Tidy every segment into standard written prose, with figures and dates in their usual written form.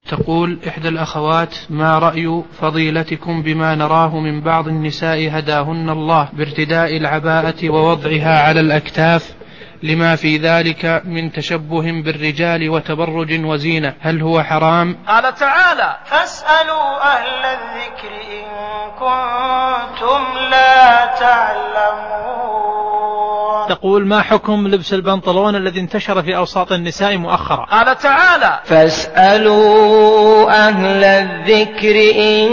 تقول إحدى الأخوات: ما رأي فضيلتكم بما نراه من بعض النساء هداهن الله بارتداء العباءة ووضعها على الأكتاف لما في ذلك من تشبه بالرجال وتبرج وزينة، هل هو حرام؟ قال تعالى: فاسألوا أهل الذكر إن كنتم لا تعلمون. تقول: ما حكم لبس البنطلون الذي انتشر في أوساط النساء مؤخرا؟ قال تعالى: فاسألوا أهل الذكر إن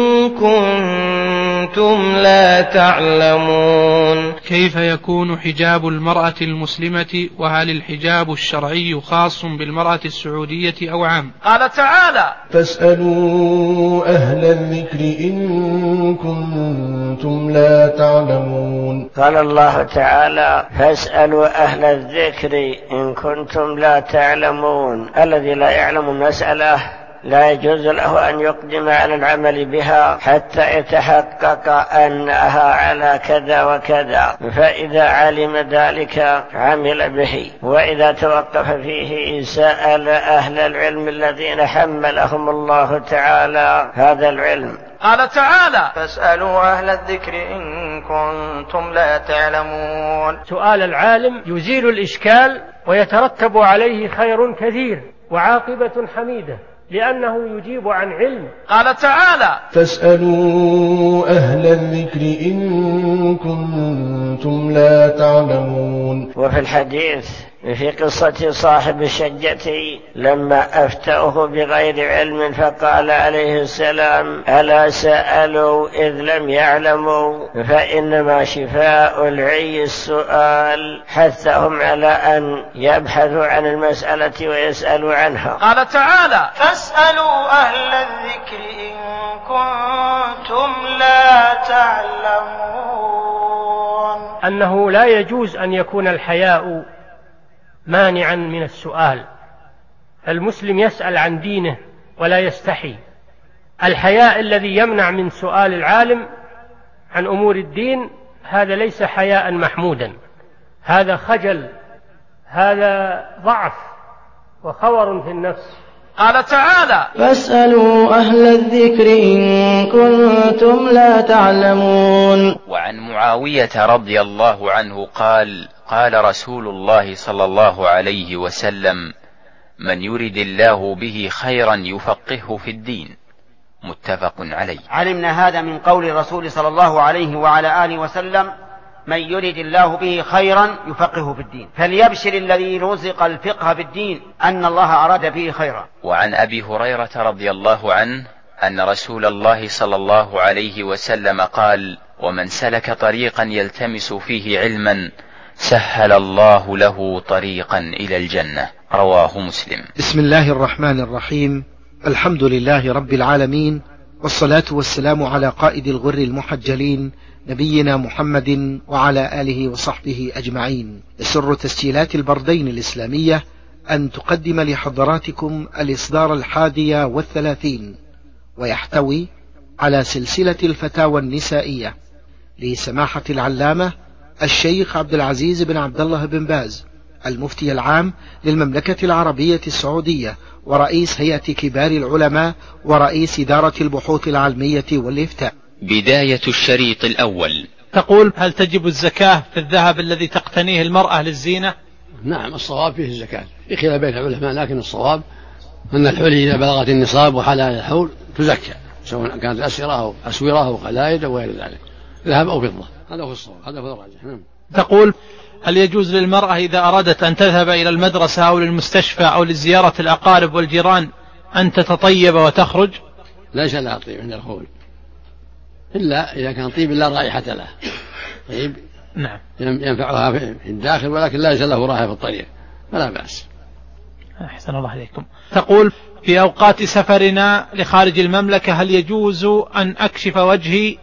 كنتم لا تعلمون. كيف يكون حجاب المرأة المسلمة، وهل الحجاب الشرعي خاص بالمرأة السعودية أو عام؟ قال تعالى: فاسألوا أهل الذكر إن كنتم لا تعلمون. قال الله تعالى: فاسألوا أهل الذكر إن كنتم لا تعلمون. الذي لا يعلم المسألة لا يجوز له أن يقدم على العمل بها حتى يتحقق أنها على كذا وكذا، فإذا علم ذلك عمل به، وإذا توقف فيه سأل أهل العلم الذين حملهم الله تعالى هذا العلم. قال تعالى: فاسألوا أهل الذكر إن كنتم لا تعلمون. سؤال العالم يزيل الإشكال ويترتب عليه خير كثير وعاقبة حميدة، لأنه يجيب عن علم. قال تعالى: فاسألوا أهل الذكر إن كنتم لا تعلمون. وفي الحديث في قصة صاحب الشجة لما أفتوه بغير علم فقال عليه السلام: ألا سألوا إذ لم يعلموا، فإنما شفاء العي السؤال. حثهم على أن يبحثوا عن المسألة ويسألوا عنها. قال تعالى: فاسألوا أهل الذكر إن كنتم لا تعلمون. أنه لا يجوز أن يكون الحياء مانعا من السؤال، المسلم يسأل عن دينه ولا يستحي. الحياء الذي يمنع من سؤال العالم عن أمور الدين هذا ليس حياء محمودا، هذا خجل، هذا ضعف وخور في النفس. قال تعالى: فاسألوا أهل الذكر إن كنتم لا تعلمون. وعن معاوية رضي الله عنه قال: قال رسول الله صلى الله عليه وسلم: من يرد الله به خيرا يفقهه في الدين. متفق عليه. علمنا هذا من قول الرسول صلى الله عليه وعلى آله وسلم: من يرد الله به خيرا يفقهه في الدين. فليبشر الذي رزق الفقه في الدين أن الله أراد به خيرا. وعن أبي هريرة رضي الله عنه أن رسول الله صلى الله عليه وسلم قال: ومن سلك طريقا يلتمس فيه علما سهل الله له طريقا إلى الجنة. رواه مسلم. بسم الله الرحمن الرحيم. الحمد لله رب العالمين، والصلاة والسلام على قائد الغر المحجلين نبينا محمد وعلى آله وصحبه أجمعين. يسر تسجيلات البردين الإسلامية أن تقدم لحضراتكم الإصدار 31، ويحتوي على سلسلة الفتاوى النسائية لسماحة العلامة الشيخ عبد العزيز بن عبد الله بن باز، المفتي العام للمملكة العربية السعودية، ورئيس هيئة كبار العلماء، ورئيس إدارة البحوث العلمية والإفتاء. بداية الشريط الأول. تقول: هل تجب الزكاة في الذهب الذي تقتنيه المرأة للزينة؟ نعم، الصواب فيه الزكاة، في خلاف بين العلماء، لكن الصواب أن الحلي إذا بلغت النصاب وحال الحول تزكى، سواء كانت أسرة أو أسورة أو قلائد أو غير ذلك، ذهب أو فضة. هذا هو الصواب، هذا هو الراجح. تقول: هل يجوز للمرأة إذا أرادت أن تذهب إلى المدرسة أو للمستشفى أو لزيارة الأقارب والجيران أن تتطيب وتخرج؟ ليس لها طيب عند الخروج، إلا إذا كان طيب لا رائحة له، طيب نعم ينفعها في الداخل، ولكن لا يزال له رائحة في الطريق، فلا بأس. أحسن الله عليكم. تقول: في أوقات سفرنا لخارج المملكة هل يجوز أن أكشف وجهي؟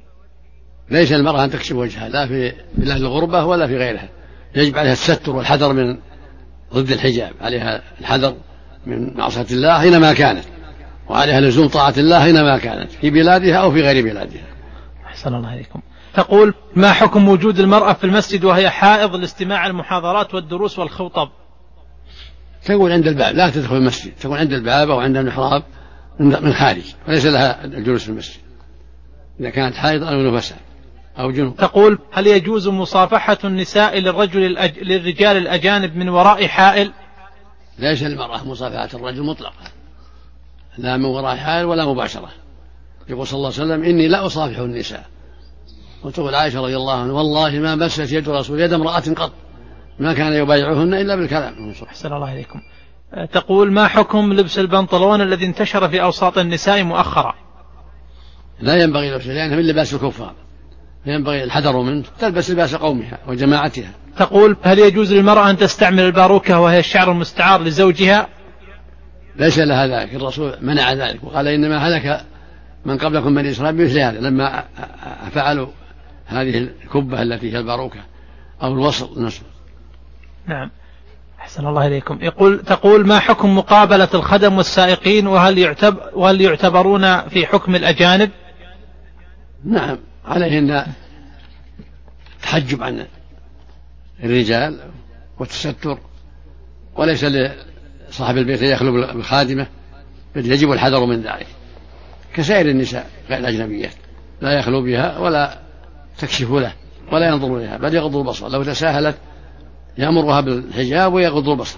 ليس المرأة أن تكشف وجهها، لا في بلاد الغربة ولا في غيرها، يجب عليها الستر والحذر من ضد الحجاب، عليها الحذر من معصية الله حينما كانت، وعليها لزوم طاعة الله حينما كانت في بلادها أو في غير بلادها. أحسن الله عليكم. تقول: ما حكم وجود المرأة في المسجد وهي حائض لاستماع المحاضرات والدروس والخطب؟ تقول عند الباب، لا تدخل المسجد، تقول عند الباب أو عند المحراب من خارج، وليس لها الجلوس في المسجد إذا كانت حائض أو نفساء أو جنوب. تقول: هل يجوز مصافحة النساء للرجال الأجانب من وراء حائل؟ ليس المرأة مصافحة الرجل مطلقة، لا من وراء حائل ولا مباشرة. يقول صلى الله عليه وسلم: إني لا أصافح النساء. وتقول عائشة رضي الله عنها: والله ما مست يد رسول يد امرأة قط، ما كان يبايعهن إلا بالكلام. أحسن الله إليكم. تقول: ما حكم لبس البنطلون الذي انتشر في أوساط النساء مؤخرا؟ لا ينبغي لبسه لأنه من لباس الكفار، ينبغي الحذر منه، تلبس لباس قومها وجماعتها. تقول: هل يجوز للمرأة أن تستعمل الباروكة وهي الشعر المستعار لزوجها؟ ليس لها ذلك، الرسول منع ذلك وقال: إنما هلك من قبلكم من إسرائيل بمثل هذا لما فعلوا هذه الكبة التي هي الباروكة أو الوصل نصف. نعم. أحسن الله إليكم. تقول: ما حكم مقابلة الخدم والسائقين، وهل يعتبرون في حكم الأجانب؟ نعم، عليهن تحجب عن الرجال والتستر، وليس لصاحب البيت يخلو بالخادمة، بل يجب الحذر من ذلك كسائر النساء غير الأجنبيات، لا يخلو بها ولا تكشف له ولا ينظر إليها، بل يغض البصر، لو تساهلت يأمرها بالحجاب ويغض البصر.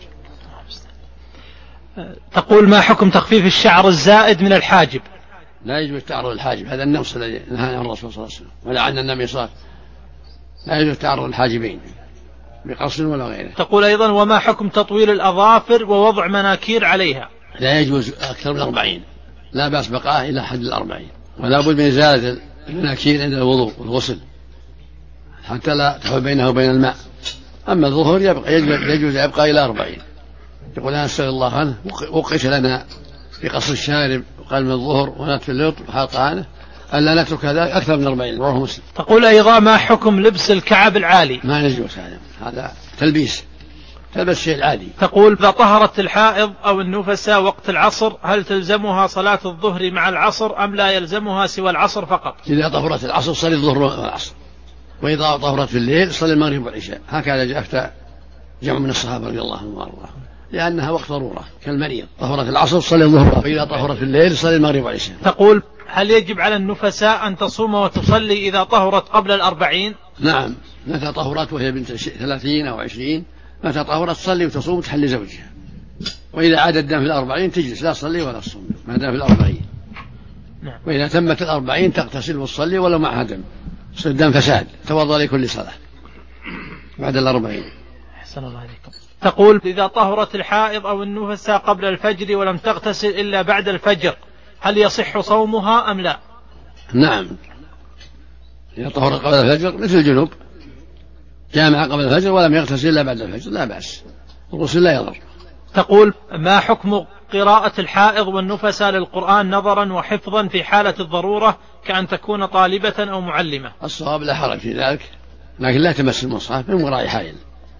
تقول: ما حكم تخفيف الشعر الزائد من الحاجب؟ لا يجوز تعرض الحاجب، هذا النقص الذي نهى عن الرسول صلى الله عليه وسلم ولعن النميصات، لا يجوز تعرض الحاجبين بقص ولا غيره. تقول أيضا: وما حكم تطويل الأظافر ووضع مناكير عليها؟ لا يجوز أكثر من 40، لا بأس بقاء إلى حد 40، ولا بد من إزالة المناكير عند الوضوء والغسل حتى لا تحول بينه وبين الماء. أما الظهر يجوز يبقى إلى 40. يقول: أنا أستغفر الله عنه وقف لنا في قصر الشارب وقال من الظهر ونتف اللط وحاطانه ألا نترك هذا أكثر من 40. رواه مسلم. تقول أيضا: ما حكم لبس الكعب العالي؟ ما يجوز هذا تلبيس، تلبس شيء العالي. تقول: إذا طهرت الحائض أو النفساء وقت العصر هل تلزمها صلاة الظهر مع العصر أم لا يلزمها سوى العصر فقط؟ إذا طهرت العصر صلي الظهر والعصر، وإذا طهرت في الليل صلي المغرب والعشاء. هكذا أفتى جمع من الصحابة رضي الله عنهم وارضاهم، لأنها وقت ضرورة كالمريض، طهرت العصر صلي الظهر، وإذا طهرت في الليل صلي المغرب والعشاء. تقول: هل يجب على النفساء أن تصوم وتصلي إذا طهرت قبل 40؟ نعم، متى طهرت وهي بنت 30 أو 20 متى طهرت تصلي وتصوم وتحل زوجها، وإذا عاد الدم في 40 تجلس لا تصلي ولا تصوم ما دام في 40. نعم. وإذا تمت 40 تغتسل وتصلي ولو معها دم، يصير الدم فساد، توضأ لكل صلاة بعد 40. أحسن الله عليكم. تقول: إذا طهرت الحائض أو النفساء قبل الفجر ولم تغتسل إلا بعد الفجر هل يصح صومها أم لا؟ نعم، إذا طهرت قبل الفجر مثل الجنوب، جامع قبل الفجر ولم يغتسل إلا بعد الفجر لا بأس، الغسل لا يضر. تقول: ما حكم قراءة الحائض والنفساء للقرآن نظرا وحفظا في حالة الضرورة كأن تكون طالبة أو معلمة؟ الصواب لا حرج في ذلك، لكن لا تمس المصحف من وراء حائل،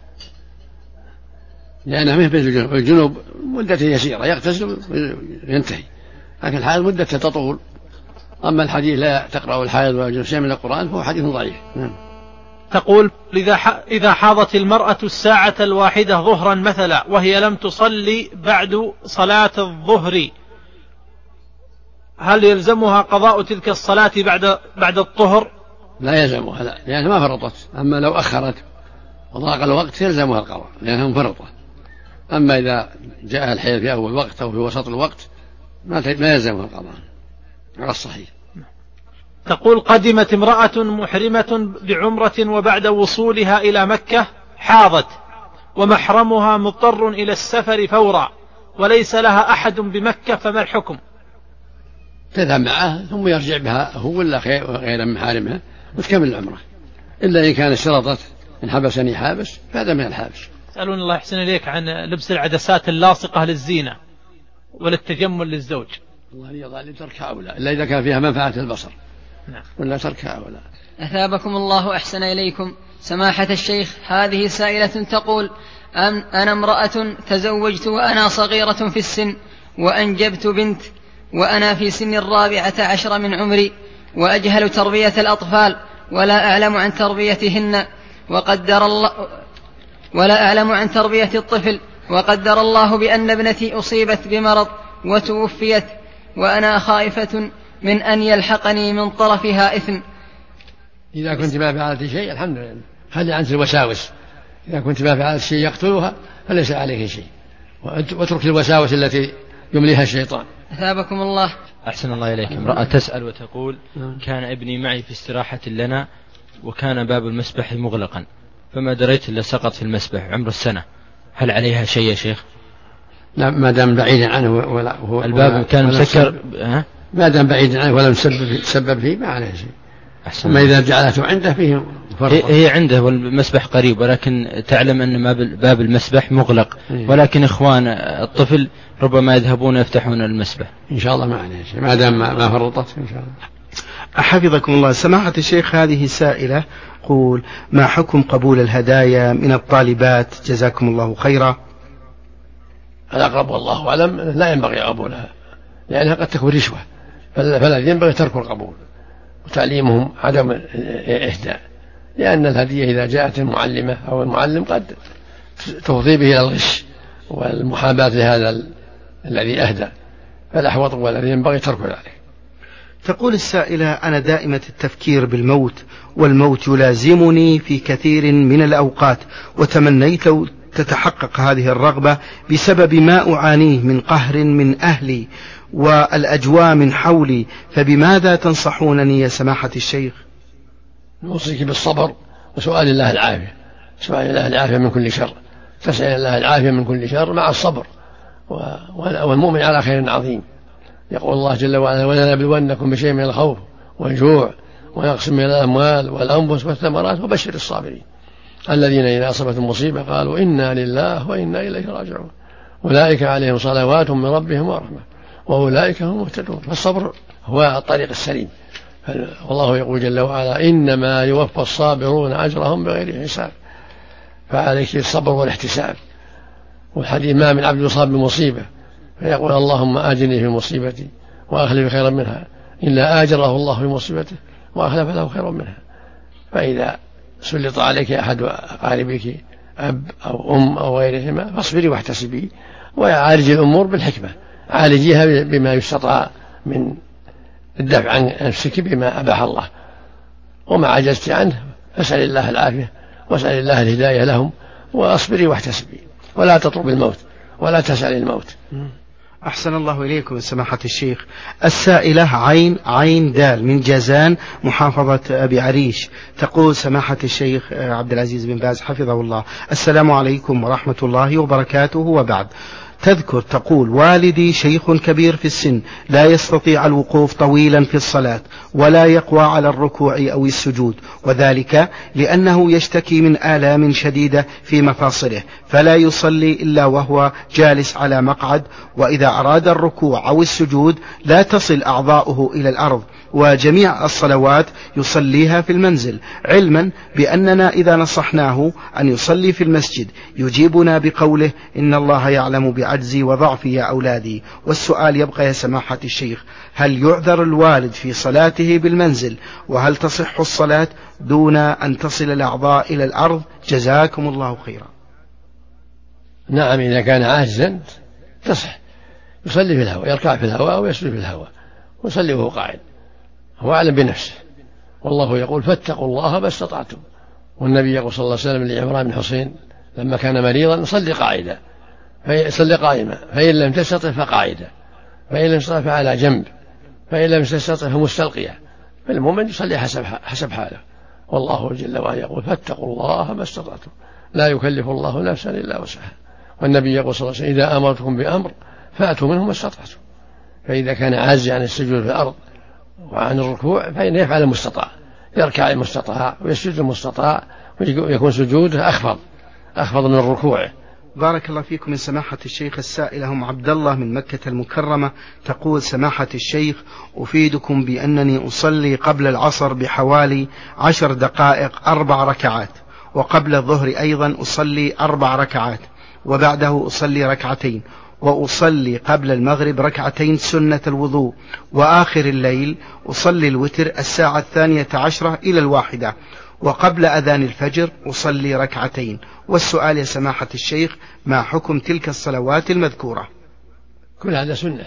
لأنها مثل الجنوب مدته يسيرة يغتسل وينتهي، لكن الحائض مدته تطول. أما الحديث لا تقرأ الحائض ولا شيء من القرآن فهو حديث ضعيف. تقول: إذا حاضت المرأة الساعة الواحدة ظهرا مثلا وهي لم تصلي بعد صلاة الظهر هل يلزمها قضاء تلك الصلاة بعد الطهر؟ لا يلزمها، لا، لأنها ما فرطت. أما لو أخرت وضاق الوقت يلزمها القضاء لأنها مفرطة. أما إذا جاء الحيض في أول وقت أو في وسط الوقت ما يلزمها القضاء على الصحيح. تقول: قدمت امرأة محرمة بعمرة وبعد وصولها إلى مكة حاضت ومحرمها مضطر إلى السفر فورا وليس لها أحد بمكة، فما الحكم؟ تذهب معه ثم يرجع بها هو ولا غير محارمها وتكمل العمرة، إلا إن كان اشترطت إن حبسني حابس فهذا من الحابس. سألون الله يحسن إليك عن لبس العدسات اللاصقة للزينة وللتجمل للزوج. الله يظل تركها أولى إلا إذا كان فيها منفعة البصر. نعم. ولا تركها أولى. أثابكم الله أحسن إليكم. سماحة الشيخ، هذه سائلة تقول: أنا امرأة تزوجت وأنا صغيرة في السن وأنجبت بنت وأنا في سن 14 من عمري وأجهل تربية الأطفال ولا أعلم عن تربيتهن ولا أعلم عن تربية الطفل، وقدر الله بأن ابنتي أصيبت بمرض وتوفيت وأنا خائفة من أن يلحقني من طرفها إثم. إذا كنت ما فعلت شيء الحمد لله، هذه عنك الوساوس. إذا كنت ما فعلت شيء يقتلها فليس عليك شيء، واترك الوساوس التي يمليها الشيطان. أثابكم الله. أحسن الله إليكم. امرأة تسأل وتقول: كان ابني معي في استراحة لنا وكان باب المسبح مغلقا، فما دريت إلا سقط في المسبح عمر السنة، هل عليها شيء يا شيخ؟ لا، ما دام بعيدا عنه الباب كان مسكر، ما دام بعيدا عنه ولم تسبب فيه ما عليه شيء. أما إذا جعلته عنده فيه فرق. هي عنده والمسبح قريب، ولكن تعلم أن باب المسبح مغلق، ولكن إخوان الطفل ربما يذهبون يفتحون المسبح. إن شاء الله ما عليه شيء ما دام ما فرطت إن شاء الله. حفظكم الله. سماحة الشيخ، هذه سائلة قول: ما حكم قبول الهدايا من الطالبات جزاكم الله خيرا؟ الأقرب والله أعلم لا ينبغي قبولها، لأنها قد تكون رشوة، فالذي ينبغي ترك القبول وتعليمهم عدم الإهداء، لأن الهدية إذا جاءت المعلمة أو المعلم قد تفضي به إلى الغش والمحاباة لهذا الذي أهدى، فالأحوط والذي ينبغي ترك ذلك. تقول السائلة: أنا دائمة التفكير بالموت، والموت يلازمني في كثير من الأوقات، وتمنيت لو تتحقق هذه الرغبة بسبب ما أعانيه من قهر من أهلي والأجواء من حولي، فبماذا تنصحونني يا سماحة الشيخ؟ نوصيك بالصبر وسؤال الله العافية، سؤال الله العافية من كل شر، تسأل الله العافية من كل شر مع الصبر، والمؤمن على خير عظيم. يقول الله جل وعلا: ولنبلونكم بشيء من الخوف والجوع ونقص من الأموال والأنفس والثمرات وبشر الصابرين الذين إذا أصابتهم مصيبة قالوا إنا لله وإنا إليه راجعون أولئك عليهم صلوات من ربهم ورحمة وأولئك هم المهتدون. فالصبر هو الطريق السليم، والله يقول جل وعلا: إنما يوفى الصابرون أجرهم بغير حساب. فعليك الصبر والاحتساب. والحديث: ما من عبد يصاب بمصيبة فيقول اللهم آجني في مصيبتي وأخلف خيرا منها إلا آجره الله في مصيبته وأخلف له خيرا منها. فإذا سلط عليك أحد أقاربك أب أو أم أو غيرهما فاصبري واحتسبي، وعالج الأمور بالحكمة، عالجيها بما يستطاع من الدفع عن نفسك بما أباح الله، وما عجزت عنه فاسأل الله العافية واسأل الله الهداية لهم، وأصبري واحتسبي ولا تطلب الموت ولا تسأل الموت. أحسن الله إليكم سماحة الشيخ. السائلة عين دال من جازان محافظة أبي عريش تقول: سماحة الشيخ عبد العزيز بن باز حفظه الله، السلام عليكم ورحمة الله وبركاته، وبعد. تذكر تقول: والدي شيخ كبير في السن لا يستطيع الوقوف طويلا في الصلاة ولا يقوى على الركوع أو السجود، وذلك لأنه يشتكي من آلام شديدة في مفاصله، فلا يصلي إلا وهو جالس على مقعد، وإذا أراد الركوع أو السجود لا تصل أعضاؤه إلى الأرض، وجميع الصلوات يصليها في المنزل، علما بأننا إذا نصحناه أن يصلي في المسجد يجيبنا بقوله: إن الله يعلم بعجزي وضعفي يا أولادي. والسؤال يبقى يا سماحة الشيخ: هل يعذر الوالد في صلاته بالمنزل؟ وهل تصح الصلاة دون أن تصل الأعضاء إلى الأرض؟ جزاكم الله خيرا. نعم، إذا كان عاجزا تصح، يصلي في الهواء، يركع في الهواء أو يسجد في الهواء ويصلي وهو قاعد، هو أعلم بنفسه. والله يقول: فاتقوا الله ما استطعتم. والنبي يقول صلى الله عليه وسلم لعمران بن حسين لما كان مريضا: صلي قاعدا، صلي قائما، فإن لم تستطع فقاعدا، فإن لم تستطع فعلى جنب، فإن لم تستطع فمستلقيا. فالمؤمن يصلي حسب حاله. والله جل وعلا يقول: فاتقوا الله ما استطعتم، لا يكلف الله نفسا إلا وسعها. والنبي يقول صلى الله عليه وسلم: إذا أمرتكم بأمر فأتوا منه ما استطعتم. فإذا كان عاجزا عن السجود في الأرض وعن الركوع فإنه يفعل المستطاع، يركع المستطاع ويسجد المستطاع، ويكون سجوده أخفض من الركوع. بارك الله فيكم من سماحة الشيخ. السائلة أم عبد الله من مكة المكرمة تقول: سماحة الشيخ، أفيدكم بأنني أصلي قبل العصر بحوالي 10 دقائق 4 ركعات، وقبل الظهر أيضا أصلي 4 ركعات، وبعده أصلي 2 ركعتين، وأصلي قبل المغرب 2 ركعتين سنة الوضوء، وآخر الليل أصلي الوتر 12:12 إلى 1، وقبل أذان الفجر أصلي ركعتين. والسؤال يا سماحة الشيخ: ما حكم تلك الصلوات المذكورة؟ كل هذا سنة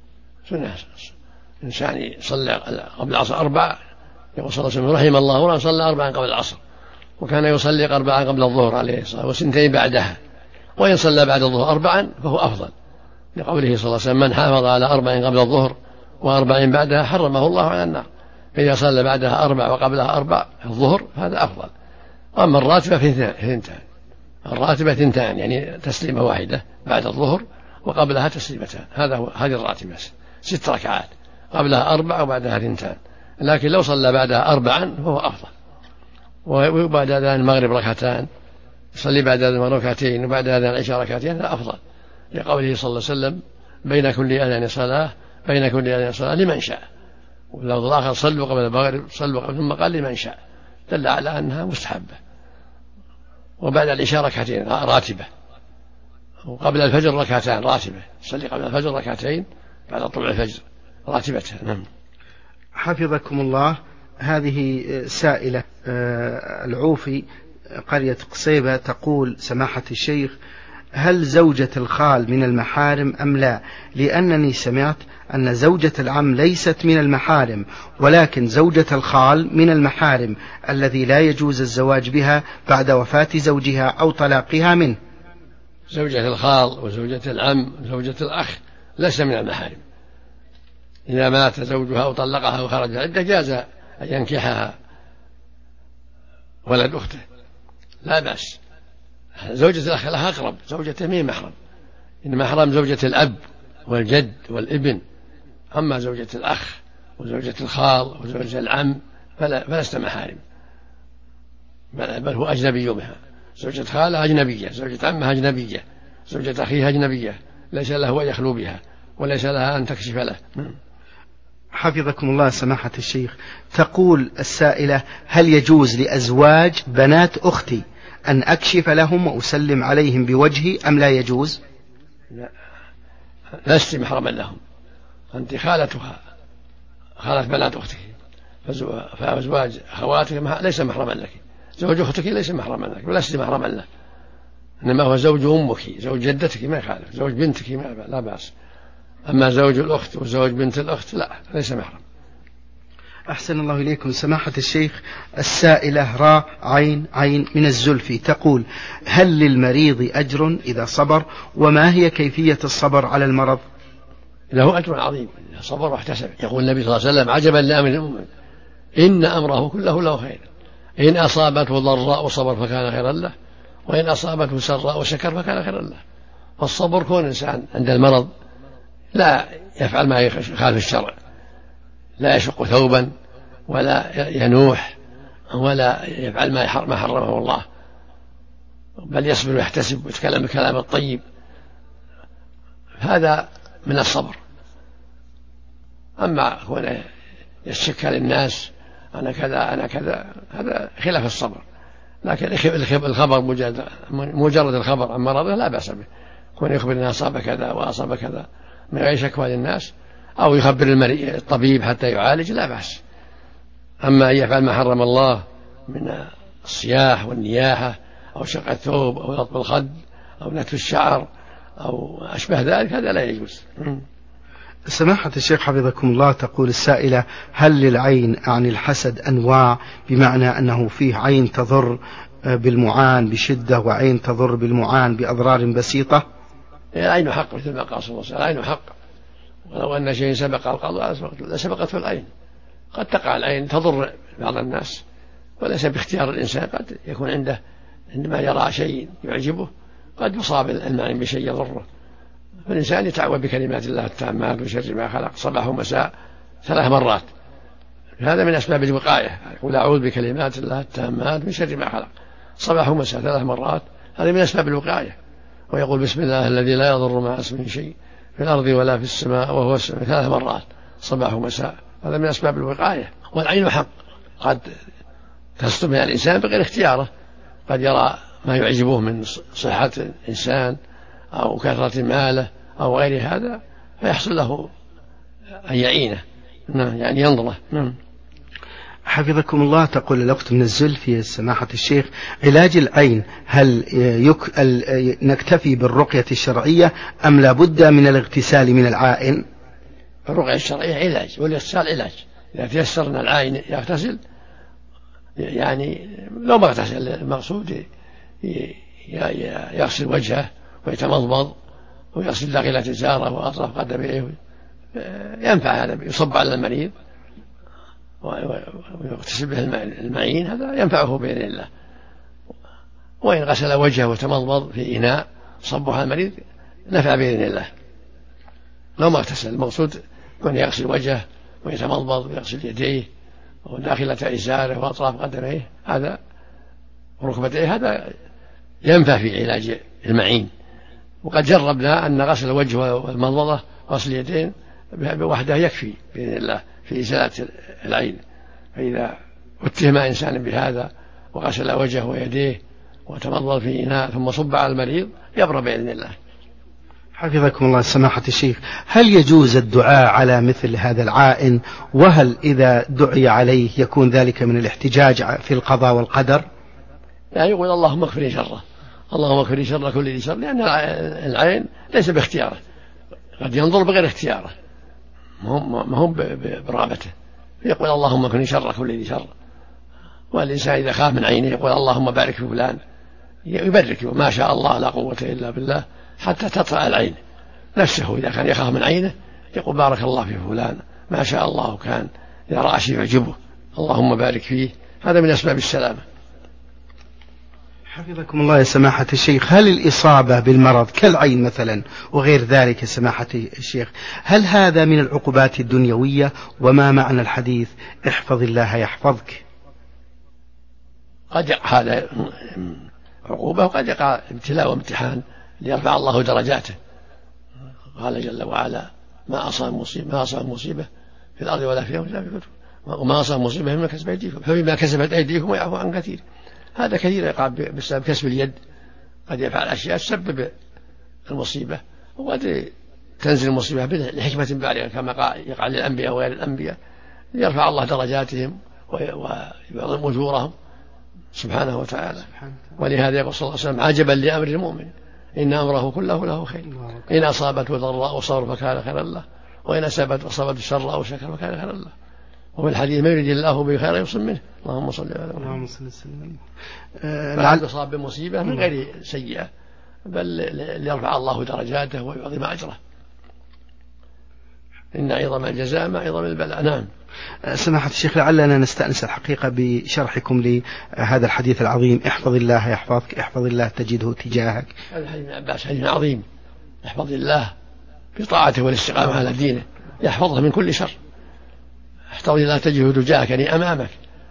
إنسان يصلي قبل العصر 4. يقول صلى الله عليه وسلم: رحم الله رجلا صلى 4 قبل العصر، وكان يصلي 4 قبل الظهر عليه الصلاة والسنتين بعدها، وإن صلى بعد الظهر 4 فهو أفضل، لقوله صلى الله عليه وسلم: من حافظ على 4 قبل الظهر و4 بعدها حرمه الله على النار. إذا صلى بعدها 4 وقبلها 4 الظهر هذا أفضل. أما الراتبة فاثنتان، الراتبة 2، يعني تسليمة واحدة بعد الظهر وقبلها تسليمتان، هذه الراتبة 6 ركعات، قبلها 4 وبعدها 2. لكن لو صلى بعدها 4 فهو أفضل. وبعد أذان المغرب 2 يصلي بعد أذان المغرب 2 وبعد أذان العشاء 2 هذا أفضل، لقوله صلى الله عليه وسلم: بين كل أذان صلاة لمن شاء. ولو الآخر صلوا قبل المغرب صلوا قبل، ثم قال لمن شاء، دل على أنها مستحبة. وبعد العشاء 2 راتبة، وقبل الفجر 2 راتبة، صلي قبل الفجر 2 بعد طلوع الفجر راتبة. نعم. حفظكم الله. هذه سائلة العوفي قرية قصيبة تقول: سماحة الشيخ، هل زوجة الخال من المحارم أم لا؟ لأنني سمعت أن زوجة العم ليست من المحارم، ولكن زوجة الخال من المحارم الذي لا يجوز الزواج بها بعد وفاة زوجها أو طلاقها منه. زوجة الخال وزوجة العم وزوجة الأخ ليس من المحارم. إذا مات زوجها أو طلقها وخرج العدة جاز أن ينكحها ولد أخته، لا بأس. زوجة الأخ لها أقرب، زوجته مين محرم، إنما حرام زوجة الأب والجد والابن. أما زوجة الأخ وزوجة الخال وزوجة العم فلست محارم، بل هو أجنبي بها. زوجة خالة أجنبية، زوجة عمها أجنبية، زوجة أخيها أجنبية، ليس له أن يخلو بها وليس لها أن تكشف له. حفظكم الله سماحة الشيخ. تقول السائلة: هل يجوز لأزواج بنات أختي أن أكشف لهم وأسلم عليهم بوجهي أم لا يجوز؟ لا، لست محرما لهم، أنت خالتها، خالة بنات أختك، فأزواج أخواتك ليس محرما لك. زوج أختك ليس محرما لك ولست محرما له، إنما هو زوج أمك، زوج جدتك ما يخالف، زوج بنتك لا بأس. أما زوج الأخت وزوج بنت الأخت لا، ليس محرم. أحسن الله إليكم سماحة الشيخ. السائلة راء عين عين من الزلفي تقول: هل للمريض أجر إذا صبر؟ وما هي كيفية الصبر على المرض؟ له أجر عظيم إذا صبر واحتسب. يقول النبي صلى الله عليه وسلم: عجبا لأمر المؤمن إن أمره كله له خير، إن أصابته ضراء صبر فكان خيرا له، وإن أصابته سراء شكر فكان خيرا له. فالصبر كون الإنسان عند المرض لا يفعل ما يخالف الشرع، لا يشق ثوبا ولا ينوح ولا يفعل ما حرمه الله، بل يصبر ويحتسب ويتكلم بالكلام الطيب، هذا من الصبر. أما كونه يشكى للناس أنا كذا أنا كذا هذا خلاف الصبر. لكن الخبر مجرد الخبر عن مرضه لا بأس به، كون يخبر أنه أصاب كذا وأصاب كذا من غير شكوى للناس، أو يخبر الطبيب حتى يعالج لا بأس. أما أن يفعل ما حرم الله من الصياح والنياحة أو شق الثوب أو لطم الخد أو نتف الشعر أو أشبه ذلك هذا لا يجوز. سماحة الشيخ حفظكم الله تقول السائلة: هل للعين عن الحسد أنواع، بمعنى أنه فيه عين تضر بالمعان بشدة وعين تضر بالمعان بأضرار بسيطة؟ العين حق مثل ما قال صلى الله عليه وسلم، العين حق، ولو أن شيء سبق القضاء لسبقته العين. قد تقع العين تضر بعض الناس وليس باختيار الإنسان، قد يكون عنده عندما يرى شيء يعجبه قد يصاب المعين بشيء يضره، فالإنسان يتعوذ بكلمات الله التامات من شر ما خلق صباح ومساء 3 مرات، هذا من أسباب الوقاية. يقول: أعوذ بكلمات الله التامات من شر ما خلق صباح ومساء 3 مرات، هذا من أسباب الوقاية. ويقول: بسم الله الذي لا يضر مع اسمه شيء في الأرض ولا في السماء وهو السميع 3 مرات صباح ومساء، هذا من أسباب الوقاية. والعين حق قد تصطدم الإنسان بغير اختياره، قد يرى ما يعجبه من صحة الإنسان أو كثرة ماله أو غير هذا فيحصل له أن يعينه، يعني ينظره. حفظكم الله. تقول الأخت من الزلفي سماحة الشيخ، علاج العين هل نكتفي بالرقية الشرعية أم لا بد من الاغتسال من العائن؟ الرقية الشرعية علاج والاغتسال علاج. إذا تيسر أن العائن يغتسل يعني لو ما اغتسل المقصود يغسل وجهه ويتمضمض ويغسل داخل إزاره وأطراف قدميه، ينفع هذا، يصب على المريض ويغتسل به المعين، هذا ينفعه بإذن الله. وإن غسل وجهه وتمضمض في إناء صبه على المريض نفع بإذن الله لو ما اغتسل. المقصود من يغسل وجهه ويتمضمض ويغسل يديه وداخلة إزاره وأطراف قدميه هذا وركبتيه، هذا ينفع في علاج المعين. وقد جربنا أن غسل الوجه والمضمضة وغسل اليدين بوحده يكفي بإذن الله في إزالة العين. فإذا اتهم إنسان بهذا وغسل وجهه ويديه وتمضمض في إناء ثم صب على المريض يبرأ بإذن الله. حفظكم الله سماحة الشيخ، هل يجوز الدعاء على مثل هذا العائن؟ وهل إذا دعي عليه يكون ذلك من الاحتجاج في القضاء والقدر؟ يعني يقول اللهم اغفر لي شره، اللهم اغفر لي شر كل ذي شر، لأن العين ليس باختياره، قد ينظر بغير اختياره ما هم برغبته، يقول اللهم اغفر لي شر كل ذي شر. والإنسان إذا خاف من عينه يقول اللهم بارك في فلان، يبرك ما شاء الله لا قوة إلا بالله حتى تطلع العين نفسه. إذا كان يخاف من عينه يقول بارك الله في فلان ما شاء الله كان، إذا رأى شيء يعجبه اللهم بارك فيه، هذا من أسباب السلامة. حفظكم الله يا سماحة الشيخ، هل الإصابة بالمرض كالعين مثلا وغير ذلك سماحة الشيخ هل هذا من العقوبات الدنيوية؟ وما معنى الحديث احفظ الله يحفظك؟ قد يقع هذا عقوبة وقد يقع ابتلاء وامتحان ليرفع الله درجاته. قال جل وعلا ما أصاب مصيبة في الأرض ولا في أنفسكم وما أصاب مصيبة مما كسبت أيديكم فبما كسبت أيديكم ويعفو عن كثير. هذا كثير يقع بسبب كسب اليد، قد يفعل أشياء تسبب المصيبة، وقد تنزل المصيبة لحكمة بالغة كما يقع للأنبياء وغير الأنبياء ليرفع الله درجاتهم ويعظم أجورهم سبحانه وتعالى. ولهذا يقول صلى الله عليه وسلم عجبا لأمر المؤمن إن أمره كله له خير، إن أصابته ضراء وصبر فكان خيرا له، وإن أصابته شر أو شكر فكان خيرا له. وفي الحديث ما يريد الله به خيرا يصب منه. اللهم صل على محمد. فلا يصاب بمصيبة من غير سيئة بل ليرفع الله درجاته ويعظم أجره. إن عظم الجزاء ما عظم البلاء. نعم. سماحة الشيخ، لعلنا نستأنس الحقيقة بشرحكم لهذا الحديث العظيم احفظ الله يحفظك، احفظ الله تجده تجاهك. هذا حديث ابن عباس حديث عظيم، احفظ الله بطاعته والاستقامة على دينه يحفظه من كل شر. احفظ الله تجده تجاهك يعني أمامك،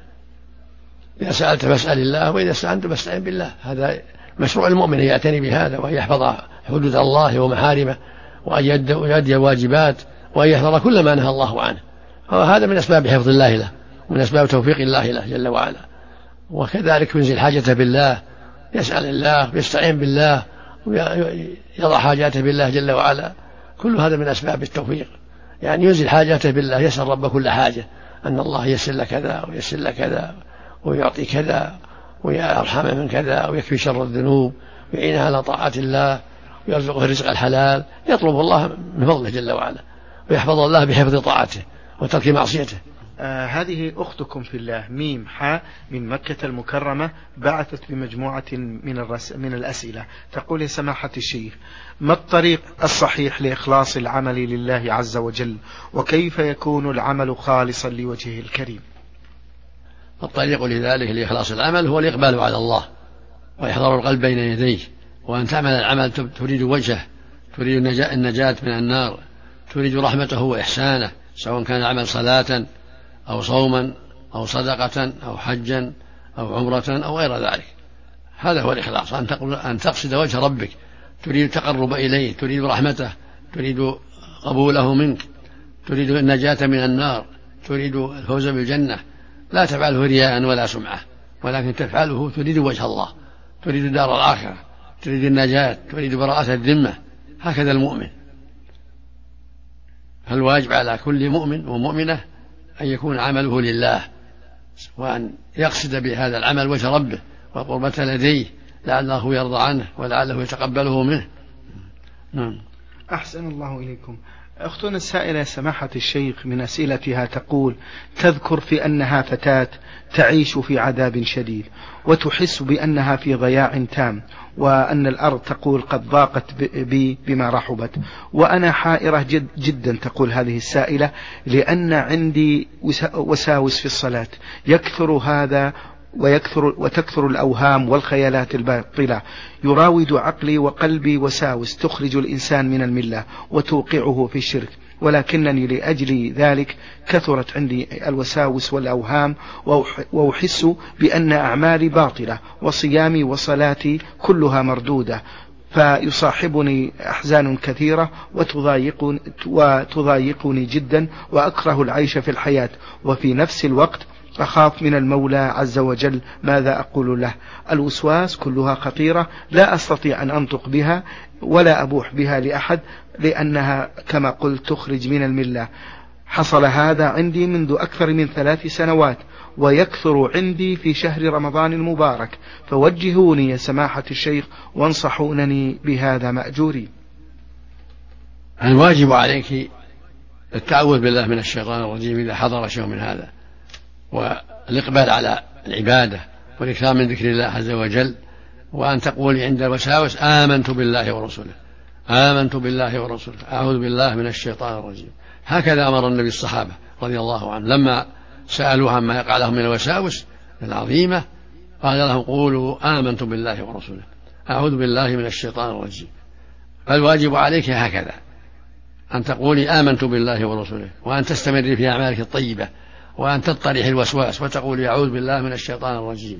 إذا سألت فاسأل الله وإذا استعنت فاستعن بالله. هذا مشروع المؤمن يعتني بهذا، وأن يحفظ حدود الله ومحارمه، وأن يؤدي الواجبات، وأن يحذر كل ما نهى الله عنه. هذا من أسباب حفظ الله له ومن أسباب توفيق الله له جل وعلا. وكذلك ينزل حاجته بالله، يسأل الله ويستعين بالله ويضع حاجاته بالله جل وعلا، كل هذا من أسباب التوفيق. يعني ينزل حاجاته بالله، يسأل رب كل حاجة أن الله يسر لك كذا ويسر لك كذا ويعطي كذا ويرحمه من كذا ويكفي شر الذنوب ويعينه على طاعة الله ويرزقه الرزق الحلال. يطلب الله من فضله جل وعلا ويحفظ الله بحفظ طاعته وترك معصيته. هذه أختكم في الله ميم حاء من مكة المكرمة بعثت بمجموعة من الأسئلة. تقول يا سماحة الشيخ ما الطريق الصحيح لإخلاص العمل لله عز وجل، وكيف يكون العمل خالصا لوجهه الكريم؟ الطريق لذلك لإخلاص العمل هو الإقبال على الله وإحضار القلب بين يديه، وأن تعمل العمل تريد وجهه، تريد النجاة من النار، تريد رحمته وإحسانه، سواء كان العمل صلاة أو صوما أو صدقة أو حجا أو عمرة أو غير ذلك. هذا هو الإخلاص، أن تقصد وجه ربك، تريد التقرب إليه، تريد رحمته، تريد قبوله منك، تريد النجاة من النار، تريد الفوز بالجنة. لا تفعله رياء ولا سمعة، ولكن تفعله تريد وجه الله، تريد دار الآخرة، تريد النجاة، تريد براءة الذمة. هكذا المؤمن. فالواجب على كل مؤمن ومؤمنة أن يكون عمله لله وأن يقصد بهذا العمل وجه ربه والقربة لديه لعله يرضى عنه ولعله يتقبله منه. أحسن الله إليكم. أختنا السائلة سماحة الشيخ من أسئلتها تقول: تذكر في أنها فتاة تعيش في عذاب شديد وتحس بأنها في ضياع تام، وأن الأرض تقول قد ضاقت بي بما رحبت، وأنا حائرة جدا تقول هذه السائلة، لأن عندي وساوس في الصلاة يكثر هذا وتكثر الأوهام والخيالات الباطلة، يراود عقلي وقلبي وساوس تخرج الإنسان من الملة وتوقعه في الشرك، ولكنني لأجل ذلك كثرت عندي الوساوس والأوهام، وأحس بأن أعمالي باطلة وصيامي وصلاتي كلها مردودة، فيصاحبني أحزان كثيرة وتضايقني جدا، وأكره العيش في الحياة، وفي نفس الوقت أخاف من المولى عز وجل. ماذا أقول له؟ الوسواس كلها خطيرة، لا أستطيع أن أنطق بها ولا أبوح بها لأحد، لأنها كما قلت تخرج من الملة. حصل هذا عندي منذ أكثر من 3 سنوات، ويكثر عندي في شهر رمضان المبارك، فوجهوني يا سماحة الشيخ وانصحونني بهذا مأجوري. الواجب عليك التعوذ بالله من الشيطان الرجيم إذا حضر شيء من هذا، والإقبال على العبادة والإكثار من ذكر الله عز وجل، وأن تقولي عند الوساوس: آمنت بالله ورسوله، آمنت بالله ورسوله، أعوذ بالله من الشيطان الرجيم. هكذا أمر النبي الصحابة رضي الله عنه لما سألوه عما يقع لهم من الوساوس العظيمة، قال لهم: قولوا آمنت بالله ورسوله، أعوذ بالله من الشيطان الرجيم. فالواجب عليك هكذا أن تقولي آمنت بالله ورسوله، وأن تستمري في أعمالك الطيبة، وأن تطرح الوسواس وتقول أعوذ بالله من الشيطان الرجيم،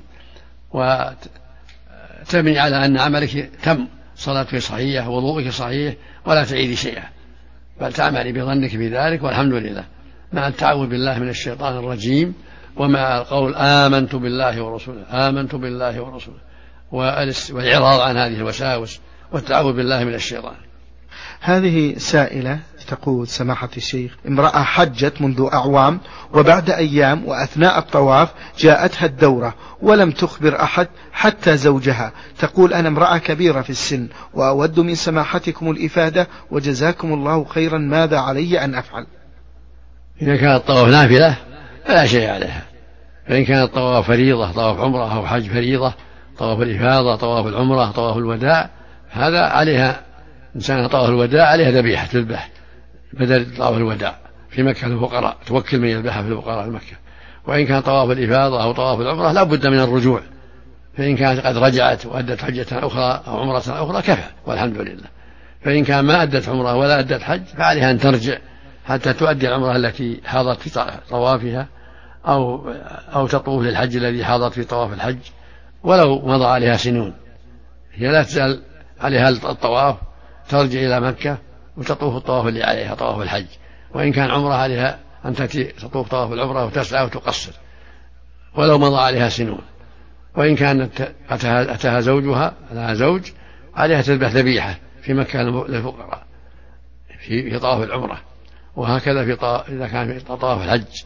وتبني على أن عملك تم، صلاتك صحيحة ووضوءك صحيح، ولا تعيدي شيئا، بل تعملي بظنك في ذلك، والحمد لله، مع التعوذ بالله من الشيطان الرجيم، ومع القول آمنت بالله ورسوله، آمنت بالله ورسوله، والإعراض عن هذه الوساوس والتعوذ بالله من الشيطان. هذه سائلة تقول سماحة الشيخ: امرأة حجت منذ أعوام، وبعد أيام وأثناء الطواف جاءتها الدورة ولم تخبر أحد حتى زوجها. تقول: أنا امرأة كبيرة في السن وأود من سماحتكم الإفادة وجزاكم الله خيرا، ماذا علي أن أفعل؟ إذا كان الطواف نافلة فلا شيء عليها، فإن كان الطواف فريضة، طواف عمرة أو حج فريضة، طواف الإفاضة، طواف العمرة، طواف الوداع، هذا عليها إنسان طواف الوداع عليها ذبيحة تذبح بدل طواف الوداع في مكة للفقراء، توكل من يذبحها في الفقراء في مكة. وإن كان طواف الإفاضة أو طواف العمرة لا بد من الرجوع، فإن كانت قد رجعت وأدت حجة أخرى أو عمرة أخرى كفى والحمد لله. فإن كان ما أدت عمرة ولا أدت حج فعليها أن ترجع حتى تؤدي العمرة التي حاضت في طوافها، أو تطوف للحج الذي حاضت في طواف الحج ولو مضى عليها سنون. هي لا تزال عليها الطواف، ترجع إلى مكة وتطوف الطواف اللي عليها طواف الحج. وإن كان عمرة عليها أن تأتي تطوف طواف العمرة وتسعى وتقصر ولو مضى عليها سنون. وإن كانت أتاها زوجها لها زوج عليها تذبح ذبيحة في مكة للفقراء في طواف العمرة، وهكذا إذا كان في طواف الحج.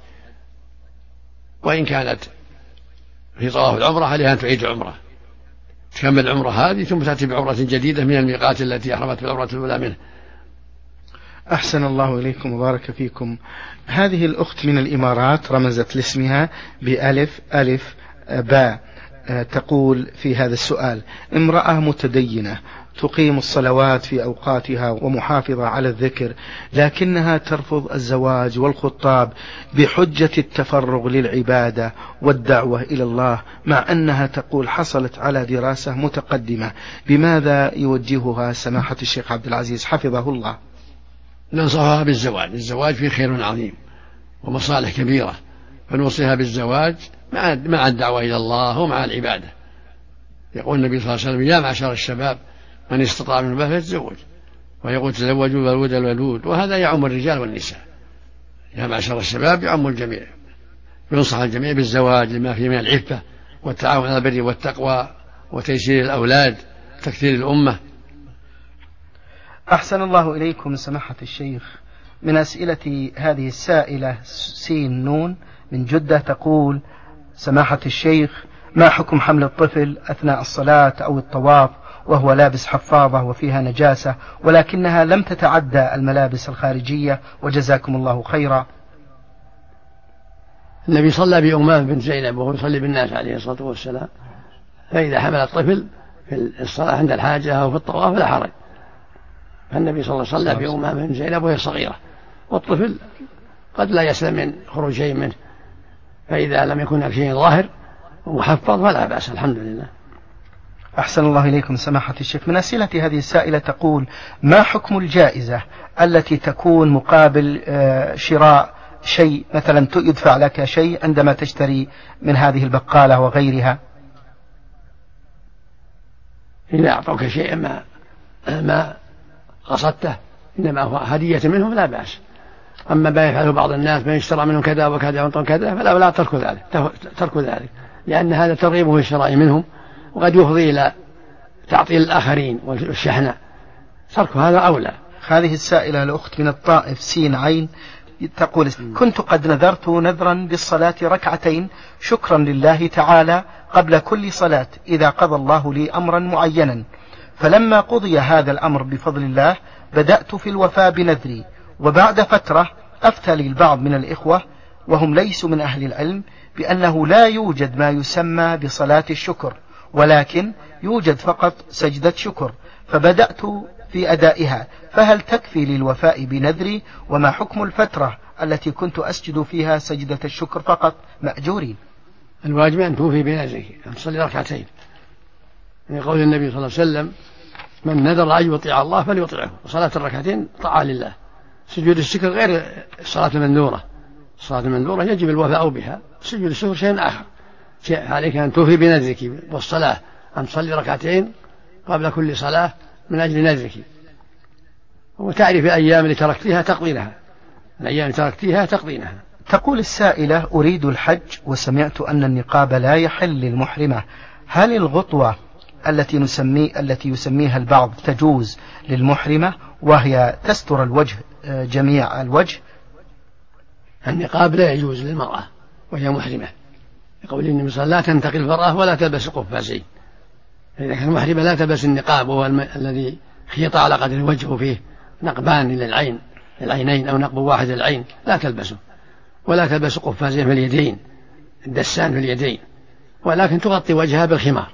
وإن كانت في طواف العمرة عليها أن تعيد العمرة، تكمل العمرة هذه ثم تأتي بعمرة جديدة من الميقات التي أحرمت بالعمرة الأولى منه. أحسن الله إليكم وبارك فيكم. هذه الأخت من الإمارات رمزت لاسمها بألف ألف باء، تقول في هذا السؤال: امرأة متدينة تقيم الصلوات في أوقاتها ومحافظة على الذكر، لكنها ترفض الزواج والخطاب بحجة التفرغ للعبادة والدعوة إلى الله، مع أنها تقول حصلت على دراسة متقدمة. بماذا يوجهها سماحة الشيخ عبد العزيز حفظه الله؟ ننصحها بالزواج، الزواج فيه خير عظيم ومصالح كبيرة، فنوصيها بالزواج مع الدعوة إلى الله ومع العبادة. يقول النبي صلى الله عليه وسلم: يا معشر الشباب من استطاع منكم الباءة فليتزوج، ويقول: تزوجوا الولود الولود، وهذا يعم الرجال والنساء. يا معشر الشباب يعم الجميع، ينصح الجميع بالزواج لما فيه من العفة والتعاون على البر والتقوى وتيسير الأولاد وتكثير الأمة. أحسن الله إليكم سماحة الشيخ. من أسئلة هذه السائلة سين نون من جدة تقول: سماحة الشيخ، ما حكم حمل الطفل أثناء الصلاة أو الطواف وهو لابس حفاظة وفيها نجاسة ولكنها لم تتعدى الملابس الخارجية، وجزاكم الله خيرا؟ النبي صلى بأمامة بنت زينب وهو يصلي بالناس عليه الصلاة والسلام، فإذا حمل الطفل في الصلاة عند الحاجة أو في الطواف لا حرج. فالنبي صلى الله عليه وسلم بأمامة بنت زينب وهي صغيرة، والطفل قد لا يسلم من خروج شيء منه، فإذا لم يكن شيء ظاهر ومحفظ فلا بأس، الحمد لله. أحسن الله إليكم سماحة الشيخ. من أسئلة هذه السائلة تقول: ما حكم الجائزة التي تكون مقابل شراء شيء، مثلا يدفع لك شيء عندما تشتري من هذه البقالة وغيرها؟ إذا أعطوك شيئا ما قصدته إنما هو هدية منهم لا بأس. أما ما يفعله بعض الناس من يشترى منهم كذا وكذا ويعطون كذا فلا ترك ذلك، لأن هذا ترغيبه في الشراء منهم وقد يفضي إلى تعطيل الآخرين والشحنة، ترك هذا أولى. هذه السائلة الأخت من الطائف سين عين تقول: كنت قد نذرت نذرا بالصلاة ركعتين شكرا لله تعالى قبل كل صلاة إذا قضى الله لي أمرا معينا، فلما قضي هذا الأمر بفضل الله بدأت في الوفاء بنذري، وبعد فترة أفتى لي البعض من الإخوة وهم ليسوا من أهل العلم بأنه لا يوجد ما يسمى بصلاة الشكر، ولكن يوجد فقط سجدة شكر، فبدأت في أدائها، فهل تكفي للوفاء بنذري؟ وما حكم الفترة التي كنت أسجد فيها سجدة الشكر فقط مأجورين؟ الواجب أن توفي بنذرك، أن تصلي ركعتين، من قول النبي صلى الله عليه وسلم: من نذر أن يطيع الله فليطيعه. وصلاة الركعتين طاعة لله. سجود الشكر غير الصلاة المندورة، الصلاة المندورة يجب الوفاء بها، سجود الشكر شيء آخر. عليك أن توفي بنذرك، والصلاة أن تصلي ركعتين قبل كل صلاة من أجل نذرك، وتعرف الأيام اللي تركتها تقضينها، الأيام اللي تركتها تقضينها. تقول السائلة: أريد الحج وسمعت أن النقاب لا يحل للمحرمة، هل الغطوة التي يسميها البعض تجوز للمحرمة وهي تستر الوجه جميع الوجه؟ النقاب لا يجوز للمرأة وهي محرمة، يقول النبي صلى الله عليه وسلم: لا تنتقي المرأة ولا تلبس قفازين. إذا كانت محرمة لا تلبس النقاب، وهو الذي خيط على قدر الوجه فيه نقبان إلى العينين أو نقب واحد للعين، لا تلبسه، ولا تلبس قفازين في اليدين، الدسان في اليدين، ولكن تغطي وجهها بالخمار،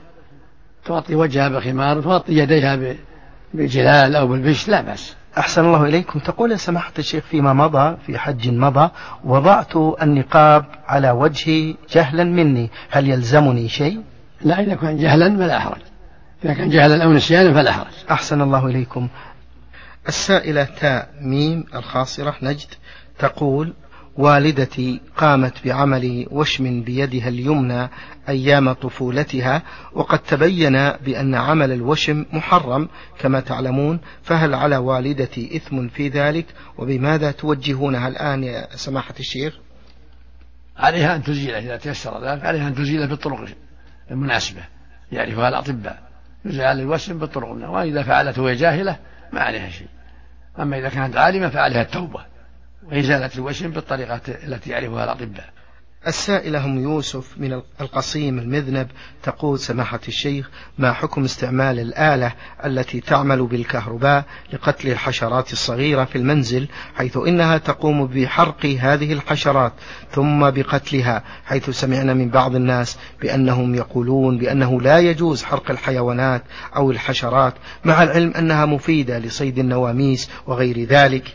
وتغطي يديها بالجلال أو بالبش، لا بأس. أحسن الله إليكم. تقول سماحة الشيخ: فيما مضى في حج مضى وضعت النقاب على وجهي جهلا مني، هل يلزمني شيء؟ لا، إذا كان جهلا فلا حرج، إذا كان جهلا أو نسيانا فلا حرج. أحسن الله إليكم. السائلة تاء ميم الخاصرة نجد تقول: والدتي قامت بعمل وشم بيدها اليمنى أيام طفولتها، وقد تبين بأن عمل الوشم محرم كما تعلمون، فهل على والدتي إثم في ذلك؟ وبماذا توجهونها الآن يا سماحة الشيخ؟ عليها أن تزيله إذا تيسر ذلك، عليها أن تزيله بالطرق المناسبة يعرفها الأطباء، يزال الوشم بالطرق، وإذا فعلته وهي جاهلة ما عليها شيء، أما إذا كانت عالمة فعليها التوبة وإزالة الوشم بالطريقة التي يعرفها الأطباء. السائلة هم يوسف من القصيم المذنب تقول: سماحة الشيخ، ما حكم استعمال الآلة التي تعمل بالكهرباء لقتل الحشرات الصغيرة في المنزل، حيث إنها تقوم بحرق هذه الحشرات ثم بقتلها، حيث سمعنا من بعض الناس بأنهم يقولون بأنه لا يجوز حرق الحيوانات أو الحشرات، مع العلم أنها مفيدة لصيد النواميس وغير ذلك؟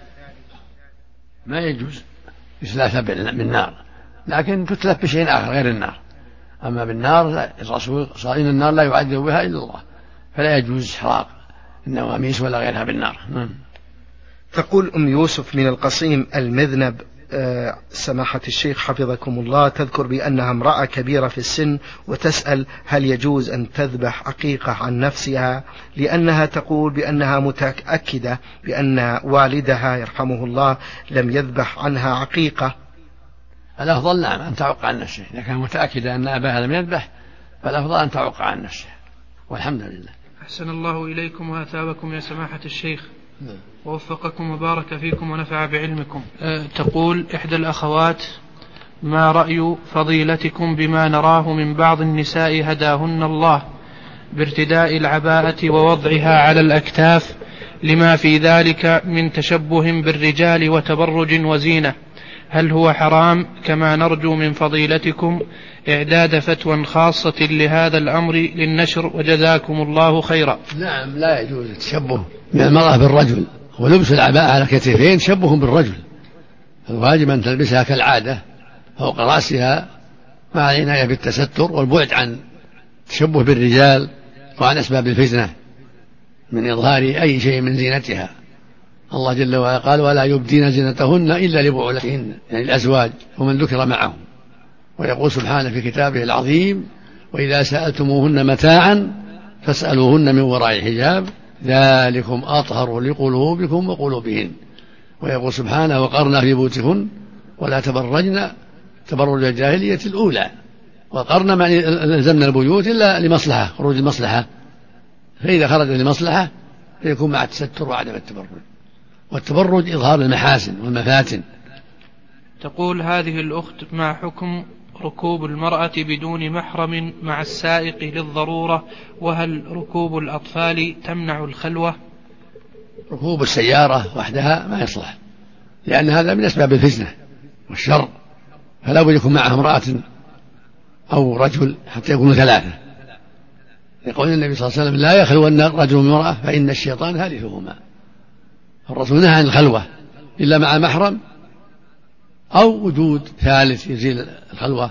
ما يجوز إسلافها بالنار، لكن تتلف بشيء آخر غير النار. أما بالنار الرسول صلى إن النار لا يعذب بها إلا الله، فلا يجوز إحراق النواميس ولا غيرها بالنار. تقول يوسف من القصيم المذنب: سماحة الشيخ حفظكم الله، تذكر بأنها امرأة كبيرة في السن وتسأل: هل يجوز أن تذبح عقيقة عن نفسها، لأنها تقول بأنها متأكدة بأن والدها يرحمه الله لم يذبح عنها عقيقة؟ الأفضل نعم أن تعق عن نفسه، إذا كان متأكدة أن أباها لم يذبح فالأفضل أن تعق عن نفسه، والحمد لله. أحسن الله إليكم وأثابكم يا سماحة الشيخ، ووفقكم وبارك فيكم ونفع بعلمكم. تقول إحدى الأخوات: ما رأي فضيلتكم بما نراه من بعض النساء هداهن الله بارتداء العباءة ووضعها على الأكتاف لما في ذلك من تشبه بالرجال وتبرج وزينة؟ هل هو حرام كما نرجو من فضيلتكم إعداد فتوى خاصة لهذا الأمر للنشر وجزاكم الله خيرا؟ نعم، لا يجوز التشبه من المرأة بالرجل، ولبس العباءة على كتفين تشبه بالرجل. الواجب أن تلبسها كالعادة فوق رأسها مع العناية بالتستر والبعد عن التشبه بالرجال وعن أسباب الفتنة من إظهار أي شيء من زينتها. الله جل وعلا قال: ولا يبدين زينتهن إلا لبعولتهن، يعني الأزواج ومن ذكر معهم. ويقول سبحانه في كتابه العظيم: وإذا سألتموهن متاعا فاسألوهن من وراء حجاب ذلكم أطهر لقلوبكم وقلوبهن. ويقول سبحانه: وقرنا في بيوتكن ولا تبرجن تبرج الجاهلية الأولى. وقرنا ما لزمنا البيوت إلا لمصلحة، خروج المصلحة، فإذا خرج لمصلحة فيكون مع التستر وعدم التبرج. والتبرج إظهار المحاسن والمفاتن. تقول هذه الأخت: ما حكم ركوب المرأة بدون محرم مع السائق للضرورة؟ وهل ركوب الأطفال تمنع الخلوة؟ ركوب السيارة وحدها ما يصلح، لأن هذا من أسباب الفتنة والشر، فلا بد يكون معها امرأة أو رجل حتى يكونوا ثلاثة. يقول النبي صلى الله عليه وسلم: لا يخلون رجل وامرأة فإن الشيطان ثالثهما. الرسول نهى عن الخلوة إلا مع محرم أو وجود ثالث يزيل الخلوة،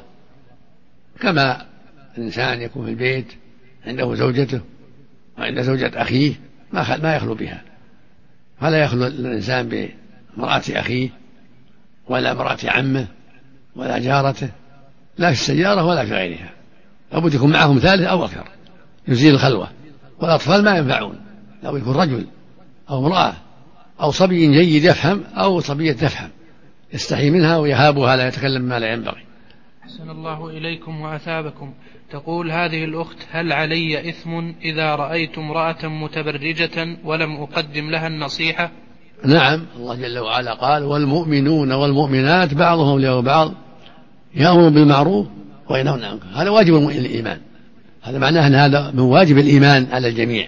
كما الإنسان يكون في البيت عنده زوجته وعند زوجة أخيه ما يخلو بها، فلا يخلو الإنسان بامرأة أخيه ولا امرأة عمه ولا جارته، لا في السيارة ولا في غيرها، لابد يكون معهم ثالث أو أكثر يزيل الخلوة. والأطفال ما ينفعون، لابد يكون رجل أو امرأة أو صبي جيد يفهم أو صبية تفهم يستحي منها ويهابها لا يتكلم ما لا ينبغي. أحسن الله إليكم وأثابكم. تقول هذه الأخت: هل علي إثم إذا رأيت امرأة متبرجة ولم أقدم لها النصيحة؟ نعم، الله جل وعلا قال: والمؤمنون والمؤمنات بعضهم أولياء بعض يأمرون بالمعروف وينهون عن المنكر. هذا واجب الإيمان، هذا معناه أن هذا من واجب الإيمان على الجميع.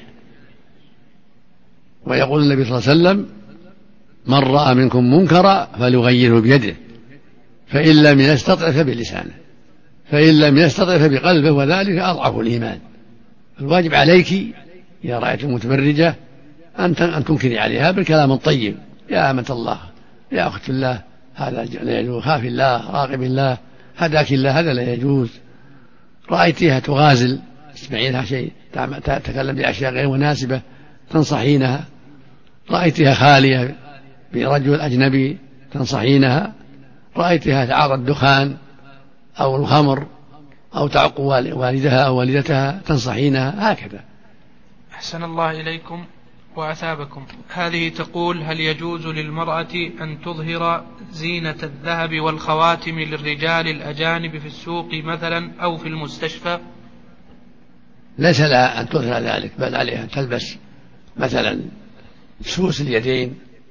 ويقول النبي صلى الله عليه وسلم: من رأى منكم منكرا فليغيره بيده، فإن لم يستطع فبلسانه، فإن لم يستطع فبقلبه، وذلك أضعف الإيمان. الواجب عليك إذا رأيت متبرجة أن تنكري عليها بالكلام الطيب: يا أمة الله، يا أخت الله، هذا لا يجوز، خاف الله، راقب الله، هداك الله، هذا لا يجوز. رأيتها تغازل، تسمعي لها شيء، تتكلم بأشياء غير مناسبة، تنصحينها. رأيتها خالية برجل أجنبي، تنصحينها. رأيتها تعاطى الدخان أو الخمر أو تعق والدها أو والدتها، تنصحينها، هكذا. أحسن الله إليكم وأثابكم. هذه تقول: هل يجوز للمرأة أن تظهر زينة الذهب والخواتم للرجال الأجانب في السوق مثلا أو في المستشفى؟ ليس لها أن تظهر ذلك، بل عليها أن تلبس مثلا سوس اليدين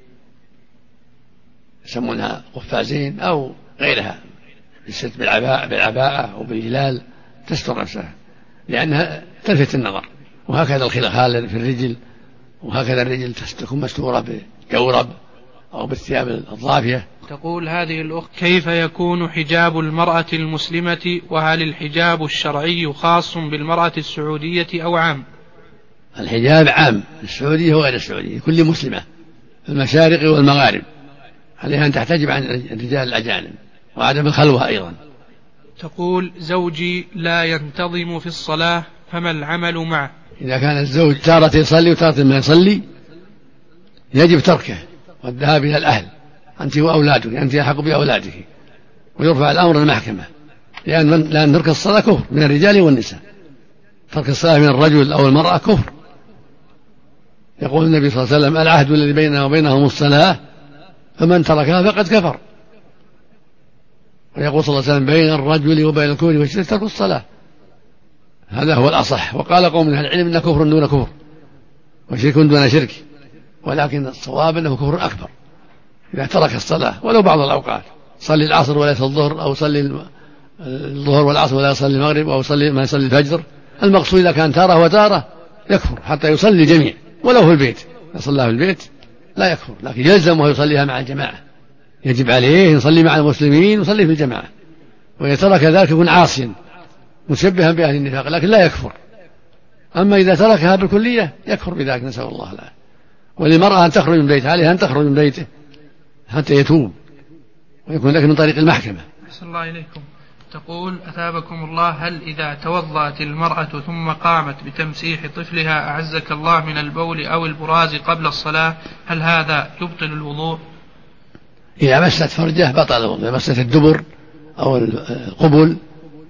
يسمونها قفازين أو غيرها، الست بالعباءة أو بالهلال تستر نفسها، لأنها تلفت النظر. وهكذا الخلخال في الرجل، وهكذا الرجل تكون مستورة بجورب أو بالثياب الضافية. تقول هذه الأخت: كيف يكون حجاب المرأة المسلمة؟ وهل الحجاب الشرعي خاص بالمرأة السعودية أو عام؟ الحجاب عام، السعودية وغير السعودية، كل مسلمة في المشارق والمغارب عليها أن تحتجب عن الرجال الأجانب، وعدم الخلوة أيضا. تقول: زوجي لا ينتظم في الصلاة، فما العمل معه؟ إذا كان الزوج تارة يصلي وتارة ما يصلي يجب تركه والذهاب إلى الأهل، أنت وأولادك، أنت أحق بأولادك، ويرفع الأمر للمحكمة، لأن ترك الصلاة كفر من الرجال والنساء. ترك الصلاة من الرجل أو المرأة كفر. يقول النبي صلى الله عليه وسلم: العهد الذي بيننا وبينهم الصلاة، فمن تركها فقد كفر. ويقول صلى الله عليه وسلم: بين الرجل وبين الكفر والشرك ترك الصلاة. هذا هو الأصح. وقال قوم من أهل العلم: إن كفر دون كفر وشرك دون شرك، ولكن الصواب أنه كفر أكبر إذا ترك الصلاة ولو بعض الأوقات. صلي العصر ولا يصلي الظهر، أو صلي الظهر والعصر ولا يصلي المغرب، أو ما يصلي الفجر. المقصود إذا كان تارة وتارة يكفر حتى يصلي الجميع ولو في البيت. يصليها في البيت لا يكفر، لكن يلزمه يصليها مع الجماعة، يجب عليه يصلي مع المسلمين ويصلي في الجماعة. وإذا ترك ذلك يكون عاصيا مشبها بأهل النفاق، لكن لا يكفر. أما إذا تركها بالكلية يكفر بذلك، نسأل الله العافية. وللمرأة أن تخرج من بيتها، عليها أن تخرج من بيته حتى يتوب ويكون ذلك من طريق المحكمة. أحسن الله إليكم. تقول أثابكم الله: هل إذا توضأت المرأة ثم قامت بتمسيح طفلها أعزك الله من البول أو البراز قبل الصلاة، هل هذا يبطل الوضوء؟ إذا مست فرجه بطل الوضوء. إذا مست الدبر أو القبل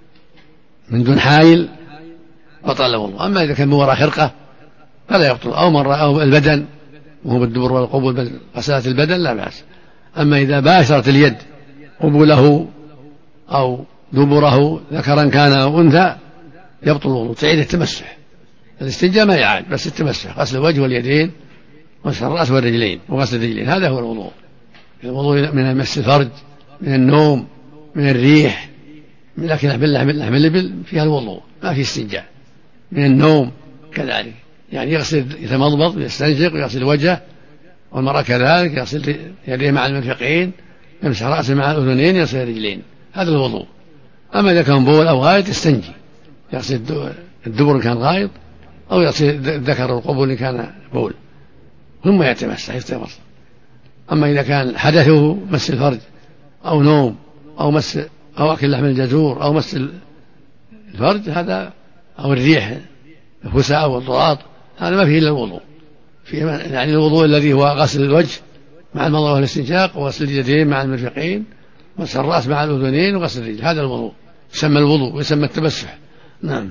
من دون حائل بطل الوضوء. أما إذا كان من وراء خرقة فلا يبطل، أو مرة أو البدن وهو بالدبر والقبل غسلت البدن لا بأس. أما إذا باشرت اليد قبله أو دبره ذكرا كان أو أنثى يبطل الوضوء. تعيد التمسح، الاستنجاء ما يعاد، بس التمسح، غسل الوجه واليدين ومسح الرأس والرجلين وغسل الرجلين، هذا هو الوضوء. الوضوء من مس الفرج، من النوم، من الريح، من الأكل باللحم الإبل فيها الوضوء، ما في استنجاء. من النوم كذلك، يعني يغسل، يتمضمض ويستنشق ويغسل وجهه، والمرأة كذلك يغسل يديه مع المرفقين، يمسح رأسه مع الأذنين، يغسل الرجلين، هذا الوضوء. أما إذا كان بول أو غائط يستنجي، يغسل الدبر إن كان غائط، أو يغسل الذكر والقبول إن كان بول، ثم يتمسح يستمر. أما إذا كان حدثه مس الفرج أو نوم أو مس أو أكل لحم الجزور أو مس الفرج هذا، أو الريح الفساء أو الضراط، هذا ما فيه إلا الوضوء. فيه يعني الوضوء الذي هو غسل الوجه مع المضمضة والاستنشاق، وغسل اليدين مع المرفقين، وغسل الرأس مع الأذنين، وغسل الرجل، هذا الوضوء يسمى الوضوء ويسمى التمسح. نعم.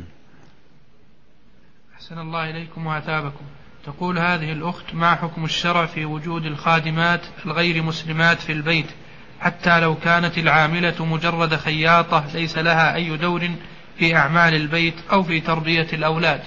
أحسن الله إليكم وأثابكم. تقول هذه الأخت: ما حكم الشرع في وجود الخادمات الغير مسلمات في البيت حتى لو كانت العاملة مجرد خياطة ليس لها أي دور في أعمال البيت أو في تربية الأولاد؟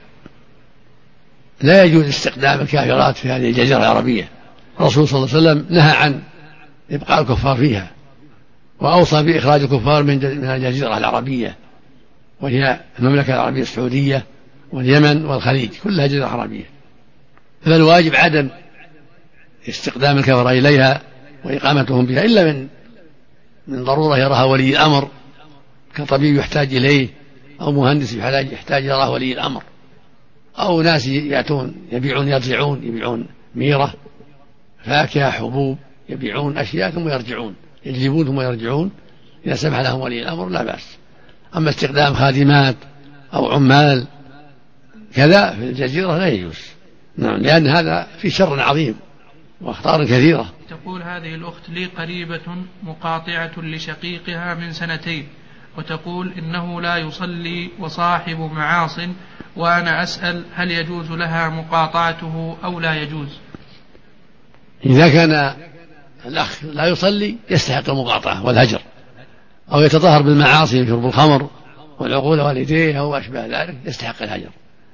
لا يجوز استخدام الكافرات في هذه الجزيرة العربية. الرسول صلى الله عليه وسلم نهى عن إبقاء الكفار فيها، وأوصى بإخراج الكفار من الجزيرة العربية، وهي المملكة العربية السعودية واليمن والخليج، كلها جزيرة عربية. فالواجب عدم استخدام الكفر إليها وإقامتهم بها إلا من ضرورة يراها ولي الأمر، كطبيب يحتاج إليه، أو مهندس يحتاج يراه ولي الأمر، أو ناس يأتون يبيعون يرجعون، يبيعون ميرة، فاكهة، حبوب، يبيعون أشياء ثم يرجعون، يجلبون ثم يرجعون، إذا سمح لهم ولي الأمر لا بأس. أما استخدام خادمات أو عمال كذا في الجزيرة لا يجوز، نعم، لأن هذا في شر عظيم وأخطار كثيرة. تقول هذه الأخت: لي قريبة مقاطعة لشقيقها من 2 سنين، وتقول إنه لا يصلي وصاحب معاصٍ، وأنا أسأل هل يجوز لها مقاطعته أو لا يجوز؟ إذا كان الأخ لا يصلي يستحق المقاطعة والهجر، أو يتطهر بالمعاصي شرب الخمر والعقول والديه أو أشبه ذلك يستحق الهجر.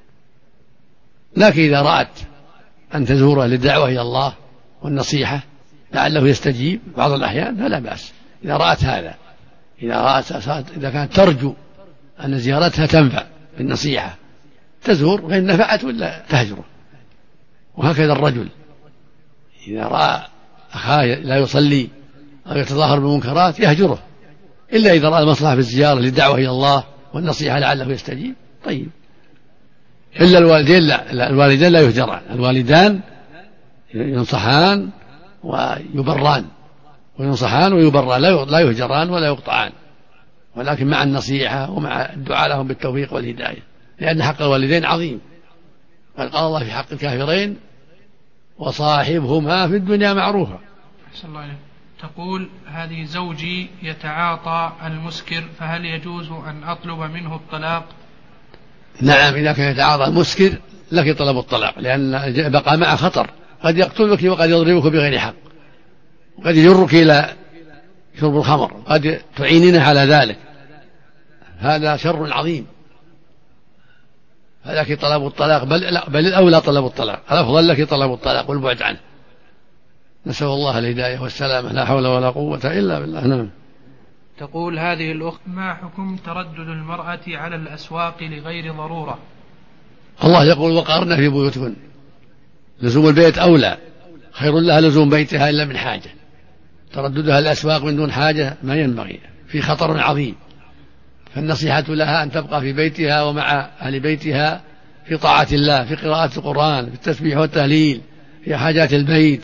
لكن إذا رأت أن تزوره للدعوة إلى الله والنصيحة لعله يستجيب بعض الأحيان فلا بأس. إذا رأت هذا، إذا كانت ترجو أن زيارتها تنفع بالنصيحة تزور، وإن نفعت ولا تهجره. وهكذا الرجل إذا رأى أخاه لا يصلي أو يتظاهر بالمنكرات يهجره، إلا إذا رأى المصلحة بالزيارة للدعوة إلى الله والنصيحة لعله يستجيب. طيب، إلا الوالدين لا، الوالدين لا يهجران، الوالدان ينصحان ويبران، وينصحان ويبران، لا يهجران ولا يقطعان، ولكن مع النصيحة ومع الدعاء لهم بالتوفيق والهداية، لأن حق الوالدين عظيم. قال الله في حق الكافرين: وصاحبهما في الدنيا معروفا. أحسن الله عليك. تقول هذه: زوجي يتعاطى المسكر، فهل يجوز أن أطلب منه الطلاق؟ نعم، إذا كان يتعاطى المسكر لك طلب الطلاق، لأن بقى معه خطر، قد يقتلك وقد يضربك بغير حق، وقد يجرك إلى شرب الخمر، قد تعيننا على ذلك، هذا شر عظيم. فلك طلب الطلاق، بل الأولى طلب الطلاق، الأفضل لك طلب الطلاق والبعد عنه. نسأل الله الهداية والسلامة، لا حول ولا قوة إلا بالله. نعم. تقول هذه الأخت: ما حكم تردد المرأة على الأسواق لغير ضرورة؟ الله يقول: وقرن في بيوتكن. لزوم البيت أولى، خير لها لزوم بيتها إلا من حاجة. ترددها الأسواق من دون حاجة ما ينبغي، في خطر عظيم. فالنصيحة لها أن تبقى في بيتها ومع أهل بيتها في طاعة الله، في قراءة القرآن، في التسبيح والتهليل، في حاجات البيت.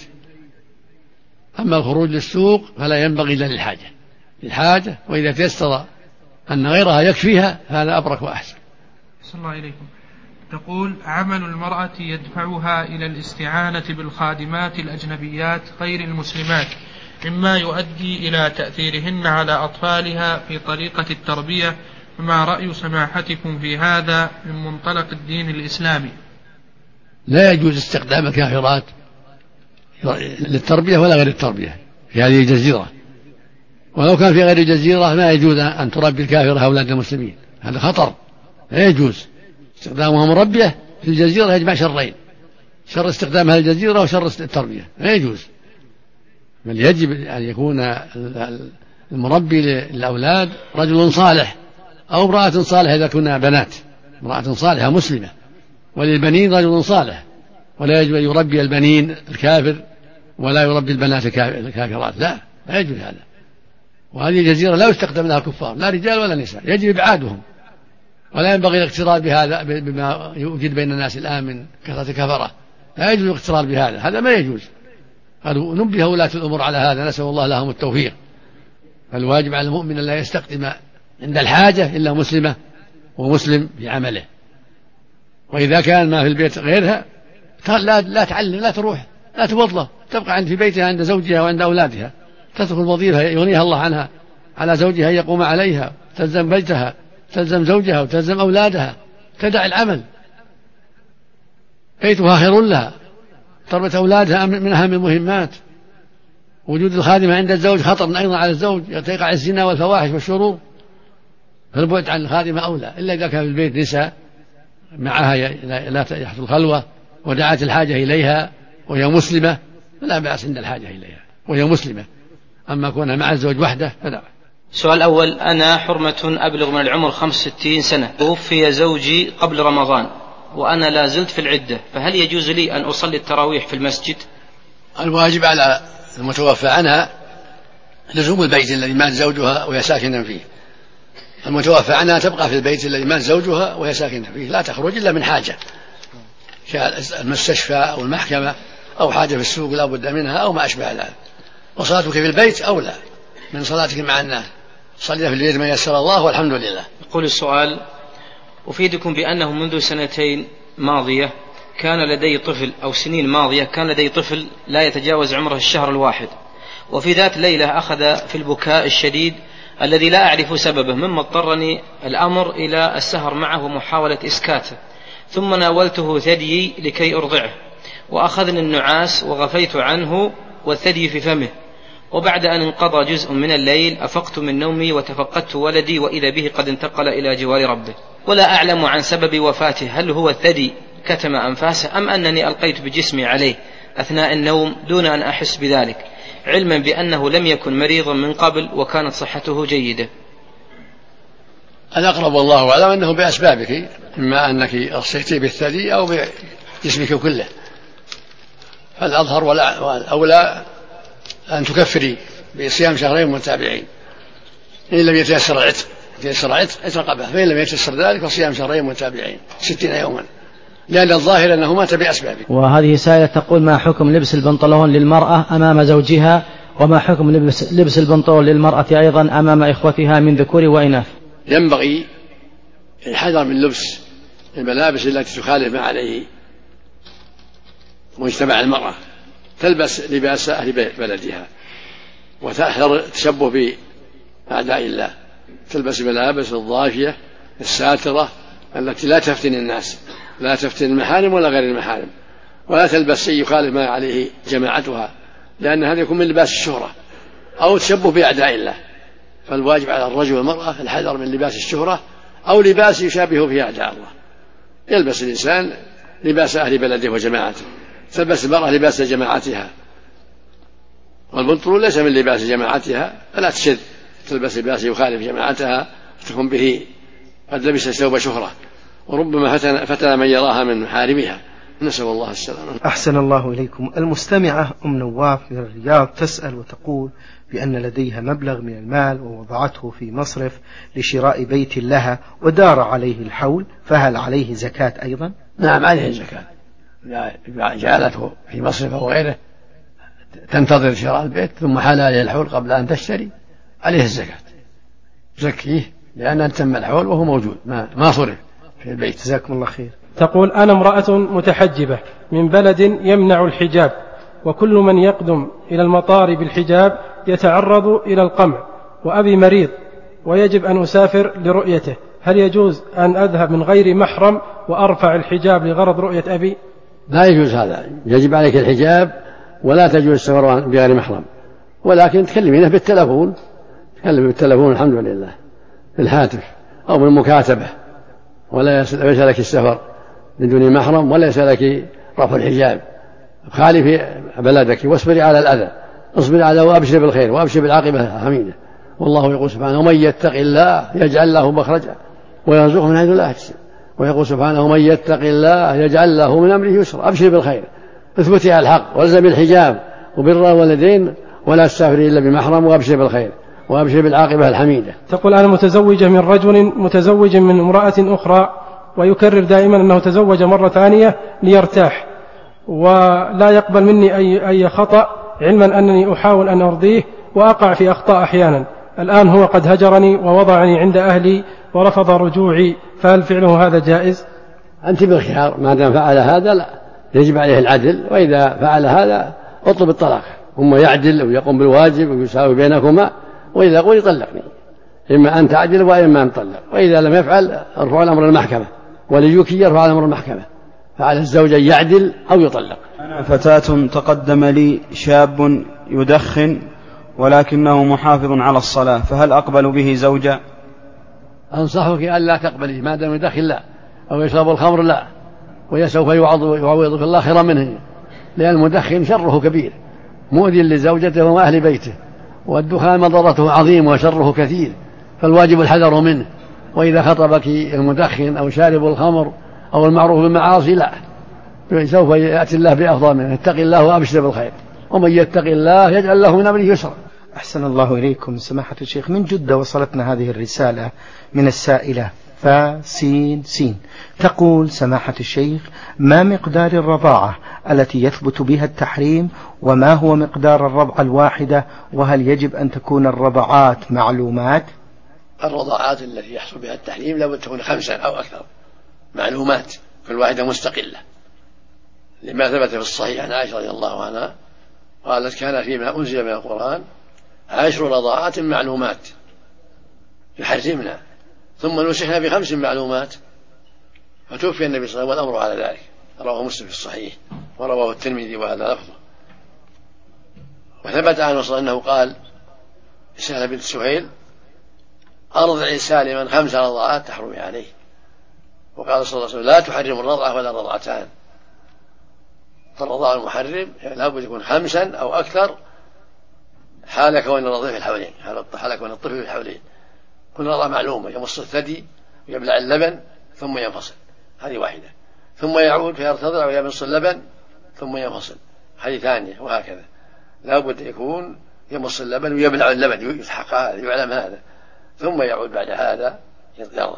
أما الخروج للسوق فلا ينبغي إلا للحاجة، وإذا تيسر أن غيرها يكفيها هذا أبرك وأحسن. صلى الله عليكم. تقول: عمل المرأة يدفعها إلى الاستعانة بالخادمات الأجنبيات غير المسلمات، مما يؤدي إلى تأثيرهن على أطفالها في طريقة التربية، فما رأي سماحتكم في هذا من منطلق الدين الإسلامي؟ لا يجوز استخدام الكافرات للتربية ولا غير التربية في هذه الجزيرة، ولو كان في غير الجزيرة ما يجوز أن تربي الكافرة أولاد المسلمين، هذا خطر. لا يجوز استخدامها مربية في الجزيرة، يجمع شرين: شر استخدامها الجزيرة وشر التربية، لا يجوز. بل يجب أن يكون المربي للأولاد رجل صالح أو امرأة صالحة إذا كنا بنات، امرأة صالحة مسلمة. وللبنين رجل صالح، ولا يجب أن يربي البنين الكافر ولا يربي البنات الكافرات، لا يجوز هذا. وهذه الجزيرة لا يستخدم لها كفار، لا رجال ولا نساء، يجب إبعادهم، ولا ينبغي الاقترار بهذا بما يوجد بين الناس الآن من كثرة كفرة. لا يجوز الاقترار بهذا، هذا ما يجوز. قالوا نبه ولاة الأمور على هذا، نسأل الله لهم التوفيق. فالواجب على المؤمن أن لا يستخدم عند الحاجة إلا مسلمة ومسلم في عمله. وإذا كان ما في البيت غيرها لا تعلم، لا تروح، لا توظف، تبقى عند في بيتها عند زوجها وعند أولادها، تترك الوظيفة يغنيها الله عنها على زوجها يقوم عليها، تلزم بيتها، تلزم زوجها وتلزم أولادها، تدع العمل. بيتها خير لها، تربية أولادها من أهم المهمات. وجود الخادمة عند الزوج خطر أيضا على الزوج، يقع الزنا والفواحش والشرور، فالبعد عن الخادمة أولى، إلا إذا كان في البيت نساء معها لا يحصل خلوة ودعت الحاجة إليها وهي مسلمة فلا بأس عند الحاجة إليها وهي مسلمة. أما كونها مع الزوج وحده فلا. سؤال أول: أنا حرمة أبلغ من العمر 65 سنة، توفي زوجي قبل رمضان وأنا لا زلت في العدة، فهل يجوز لي أن أصلي التراويح في المسجد؟ الواجب على المتوفى عنها لزوم البيت الذي مات زوجها وهي ساكنة فيه. المتوفى عنها تبقى في البيت الذي مات زوجها وهي ساكنة فيه، لا تخرج إلا من حاجة كالمستشفى أو المحكمة أو حاجة في السوق لا بد منها أو ما أشبه ذلك. وصلاتك في البيت أولى من صلاتك مع الناس، صلي في البيت ما يسر الله والحمد لله. يقول السؤال: أفيدكم بأنه منذ سنتين ماضية كان لدي طفل، أو سنين ماضية كان لدي طفل لا يتجاوز عمره الشهر الواحد، وفي ذات ليلة أخذ في البكاء الشديد الذي لا أعرف سببه، مما اضطرني الأمر إلى السهر معه ومحاولة إسكاته، ثم ناولته ثديي لكي أرضعه، وأخذني النعاس وغفيت عنه والثدي في فمه. وبعد أن انقضى جزء من الليل أفقت من نومي وتفقدت ولدي وإذا به قد انتقل إلى جوار ربه، ولا أعلم عن سبب وفاته، هل هو الثدي كتم أنفاسه أم أنني ألقيت بجسمي عليه أثناء النوم دون أن أحس بذلك، علما بأنه لم يكن مريضا من قبل وكانت صحته جيدة. الأقرب والله أعلم أنه بأسبابك، إما أنك أصيبت بالثدي أو بجسمك كله، فالأظهر والأولى أن تكفري بصيام شهرين متتابعين إن لم يتيسر العتق، رقبة، فإن لم يتيسر ذلك فصيام شهرين متتابعين 60 يوما، لأن الظاهر أنه مات بأسبابه. وهذه سائلة تقول: ما حكم لبس البنطلون للمرأة أمام زوجها، وما حكم لبس البنطلون للمرأة أيضا أمام إخوتها من ذكور وإناث؟ ينبغي الحذر من لبس الملابس التي تخالف ما عليه مجتمع المرأة، تلبس لباس أهل بلدها وتحذر التشبه بأعداء الله، تلبس الملابس الضافية الساترة التي لا تفتن الناس، لا تفتن المحارم ولا غير المحارم، ولا تلبس شيء يخالف ما عليه جماعتها، لأن هذا يكون من لباس الشهرة أو تشبه بأعداء الله. فالواجب على الرجل والمرأة الحذر من لباس الشهرة أو لباس يشابه فيه أعداء الله. يلبس الإنسان لباس أهل بلده وجماعته، تلبس المرأة لباس جماعتها والبنطلون ليس من لباس جماعتها فلا تشذ تلبس لباس يخالف جماعتها تكون به قد لبس ثوب شهرة، وربما فتن من يراها من محارمها، نسأل الله السلامة. أحسن الله إليكم. المستمعة أم نواف من الرياض تسأل وتقول بأن لديها مبلغ من المال ووضعته في مصرف لشراء بيت لها ودار عليه الحول، فهل عليه زكاة أيضا؟ نعم عليه الزكاة، جعلته في مصرف أو غيره تنتظر شراء البيت ثم حال عليه الحول قبل أن تشتري عليه الزكاة، زكيه لأن تم الحول وهو موجود ما صرف في البيت. جزاكم الله خير. تقول أنا امرأة متحجبة من بلد يمنع الحجاب، وكل من يقدم إلى المطار بالحجاب يتعرض إلى القمع، وأبي مريض ويجب أن أسافر لرؤيته، هل يجوز أن أذهب من غير محرم وأرفع الحجاب لغرض رؤية أبي؟ لا يجوز هذا، يجب عليك الحجاب ولا تجوز السفر بغير محرم، ولكن تكلمينه بالتلفون، تكلم بالتلفون الحمد لله بالهاتف أو بالمكاتبة، وليس لك السفر من دون محرم وليس لك رفع الحجاب. خالفي بلدك واصبري على الأذى، اصبري على وأبشر بالخير وأبشر بالعاقبة حميدة. والله يقول سبحانه ومن يتق الله يجعل له مخرجا ويرزقه من حيث لا يحتسب، ويقول سبحانه ومن يتق الله يجعل له من أمره يسرا. أبشر بالخير، اثبتي على الحق والزمي الحجاب وبر الوالدين ولا تسافري إلا بمحرم، وأبشر بالخير وأبشر بالعاقبة الحميدة. تقول أنا متزوجة من رجل متزوج من امرأة أخرى، ويكرر دائما أنه تزوج مرة ثانية ليرتاح، ولا يقبل مني أي خطأ، علما أنني أحاول أن أرضيه وأقع في أخطاء أحيانا. الآن هو قد هجرني ووضعني عند أهلي ورفض رجوعي، فهل فعله هذا جائز؟ أنت بالخيار، ما دام فعل هذا لا يجب عليه العدل، وإذا فعل هذا اطلب الطلاق، ثم يعدل ويقوم بالواجب ويساوي بينكما، وإذا قل يطلقني، إما أن تعدل وإما أن تطلق، وإذا لم يفعل ارفع الأمر المحكمة، وليك يرفع الأمر المحكمة، فعلى الزوج أن يعدل أو يطلق. أنا فتاة تقدم لي شاب يدخن ولكنه محافظ على الصلاة، فهل أقبل به زوجا؟ أنصحك أن لا تقبلي ما دام يدخن لا، أو يشرب الخمر لا، ويسوف يعوضك الله خيرا منه، لأن المدخن شره كبير مؤذي لزوجته وأهل بيته، والدخان مضرته عظيم وشره كثير، فالواجب الحذر منه. وإذا خطبك المدخن أو شارب الخمر أو المعروف بالمعاصي لا، سوف يأتي الله بأفضل منه. اتق الله وأبشر بالخير، ومن يتق الله يجعل له من أمره يسرا. أحسن الله إليكم. سماحة الشيخ، من جدة وصلتنا هذه الرسالة من السائلة فسين تقول سماحة الشيخ ما مقدار الرضاعة التي يثبت بها التحريم، وما هو مقدار الرضعة الواحدة، وهل يجب أن تكون الرضعات معلومات؟ الرضعات التي يحصل بها التحريم لابد تكون 5 أو أكثر معلومات، كل واحدة مستقلة، لما ثبت في الصحيح عن عائشة رضي الله عنها قالت كان فيما أنزل من القرآن 10 رضاعات معلومات يحرمنا، ثم نسخنا ب5 معلومات، فتوفي النبي صلى الله عليه وسلم والأمر على ذلك. رواه مسلم في الصحيح ورواه الترمذي وهذا لفظه. وثبت عنه صلى الله عليه وسلم أنه قال سهل بنت سهيل أرضع سالما 5 رضاعات تحرمي عليه، وقال صلى الله عليه وسلم لا تحرم الرضعة ولا رضعتان، فالرضاع المحرم لا بد يكون 5 أو أكثر حال كون الرضيع في الحولين، حال كون الطفل في الحولين، كل رضاع معلومة، يمص الثدي ويبلع اللبن ثم ينفصل، هذه واحدة، ثم يعود فيرتضع ويمص اللبن ثم ينفصل، هذه ثانية، وهكذا لا بد يكون يمص اللبن ويبلع اللبن، يتحقق هذا، يعلم هذا، ثم يعود بعد هذا يرضع.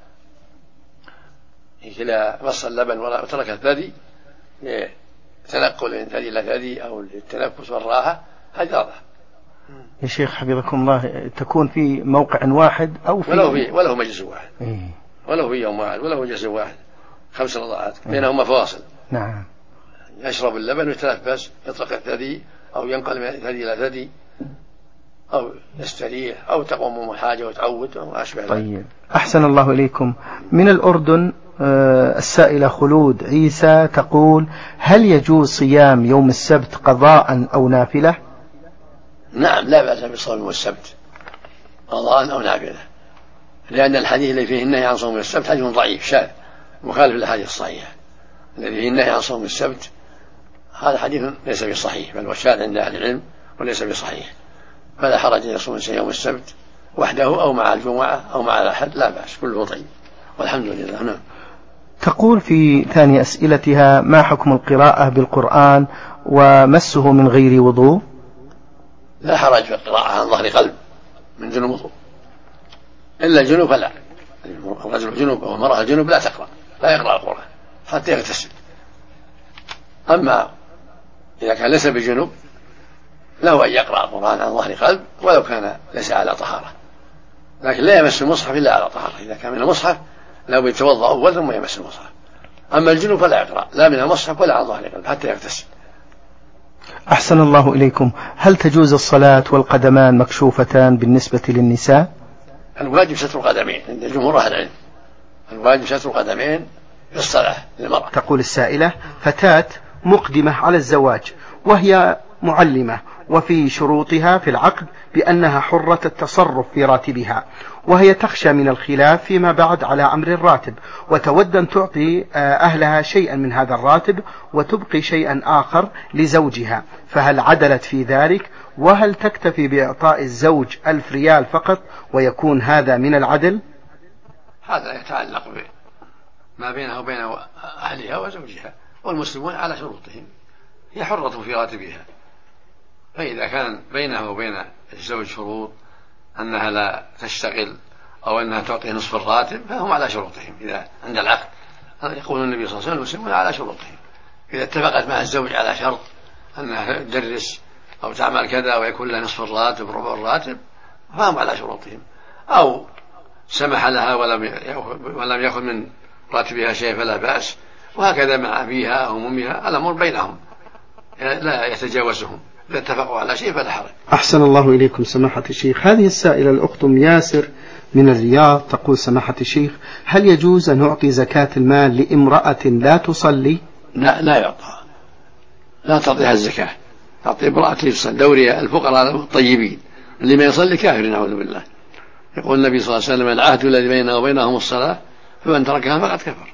إذا مص اللبن وترك الثدي لتنقل من ثدي إلى ثدي أو للتنفس والراحة هذا رضع. يا شيخ حفظكم الله، تكون في موقع واحد أو في وله مجلس واحد، وله في يوم واحد، وله مجلس واحد، 5 رضعات بينهما فواصل. نعم. يشرب اللبن ويتنفس، يطلق الثدي أو ينقل من ثدي إلى ثدي، أو يستريح، أو تقوم من حاجة وتعود وما أشبه ذلك. طيب. أحسن الله إليكم. من الأردن السائلة خلود عيسى تقول هل يجوز صيام يوم السبت قضاء أو نافلة؟ نعم لا بأس بالصوم يوم السبت قضاء أو نافلة، لأن الحديث الذي فيه النهي عن صوم السبت حديث ضعيف شاذ مخالف للأحاديث الصحيحة. الذي فيه النهي عن صوم السبت هذا حديث ليس بصحيح، بل هو شاذ عند أهل العلم وليس بصحيح، فلا حرج أن يصوم يوم السبت وحده أو مع الجمعة أو مع الأحد، لا بأس، كله طيب والحمد لله. نعم. تقول في ثاني أسئلتها: ما حكم القراءة بالقرآن ومسه من غير وضوء؟ لا حرج في القراءة عن ظهر قلب من دون وضوء، إلا الجنوب فلا. الرجل الجنوب أو المرأة الجنوب لا تقرأ، لا يقرأ القرآن حتى يغتسل. أما إذا كان ليس بجنوب له أن يقرأ القرآن عن ظهر قلب ولو كان ليس على طهارة، لكن لا يمس المصحف إلا على طهارة. إذا كان من المصحف لو يتوضأ أول ثم يمس المصحف. أما الجنوب فلا يقرأ لا من المصحف ولا عن ظهر قلب حتى يغتسل. أحسن الله إليكم. هل تجوز الصلاة والقدمان مكشوفتان بالنسبة للنساء؟ الواجب ستر القدمين عند جمهور أهل العلم، الواجب ستر القدمين في الصلاة للمرأة. تقول السائلة: فتاة مقدمة على الزواج وهي معلمة، وفي شروطها في العقد بأنها حرة التصرف في راتبها، وهي تخشى من الخلاف فيما بعد على أمر الراتب، وتود أن تعطي أهلها شيئا من هذا الراتب وتبقي شيئا آخر لزوجها، فهل عدلت في ذلك؟ وهل تكتفي بإعطاء الزوج 1000 ريال فقط ويكون هذا من العدل؟ هذا يتعلق ما بينها وبين أهلها وزوجها، والمسلمون على شروطهم، هي حرة في راتبها، فإذا كان بينها وبين الزوج شروط أنها لا تشتغل أو أنها تعطي نصف الراتب فهم على شروطهم. إذا عند العقد يقول النبي صلى الله عليه وسلم: المسلمون على شروطهم. إذا اتفقت مع الزوج على شرط أنها تدرس أو تعمل كذا ويكون لها نصف الراتب ربع الراتب فهم على شروطهم، أو سمح لها ولم يأخذ من راتبها شيء فلا بأس، وهكذا مع أبيها أو أمها، الأمر بينهم لا يتجاوزهم، إذا اتفقوا على شيء فلا حرج. أحسن الله إليكم سماحة الشيخ. هذه السائلة الأخت ياسر من الرياض تقول: سماحة الشيخ، هل يجوز أن نعطي زكاة المال لامرأة لا تصلي؟ لا يعطى، لا تعطيها الزكاة، تعطي امرأة تصلي. دوري الفقراء الطيبين، اللي ما يصلي كافر نعوذ بالله. يقول النبي صلى الله عليه وسلم: العهد الذي بيننا وبينهم الصلاة، فمن تركها فقد كفر.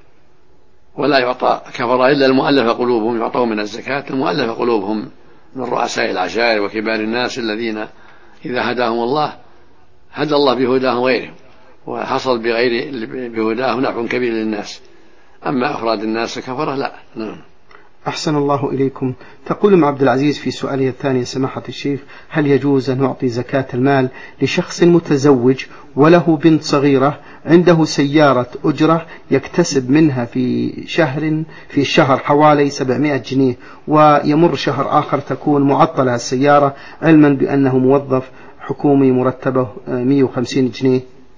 ولا يعطى كفر إلا المؤلف قلوبهم، يعطون من الزكاة المؤلف قلوبهم من رؤساء العشائر وكبار الناس الذين إذا هداهم الله هدى الله بهداهم غيرهم، وحصل بهداهم نفع كبير للناس. أما أفراد الناس كفرة لا. نعم. أحسن الله إليكم. تقول أم عبد العزيز في سؤالها الثاني: سماحة الشيخ، هل يجوز أن نعطي زكاة المال لشخص متزوج وله بنت صغيرة عنده سيارة أجرة يكتسب منها في الشهر حوالي 700 جنيه، ويمر شهر آخر تكون معطلة السيارة، علما بأنه موظف حكومي مرتبه 150 جنيه؟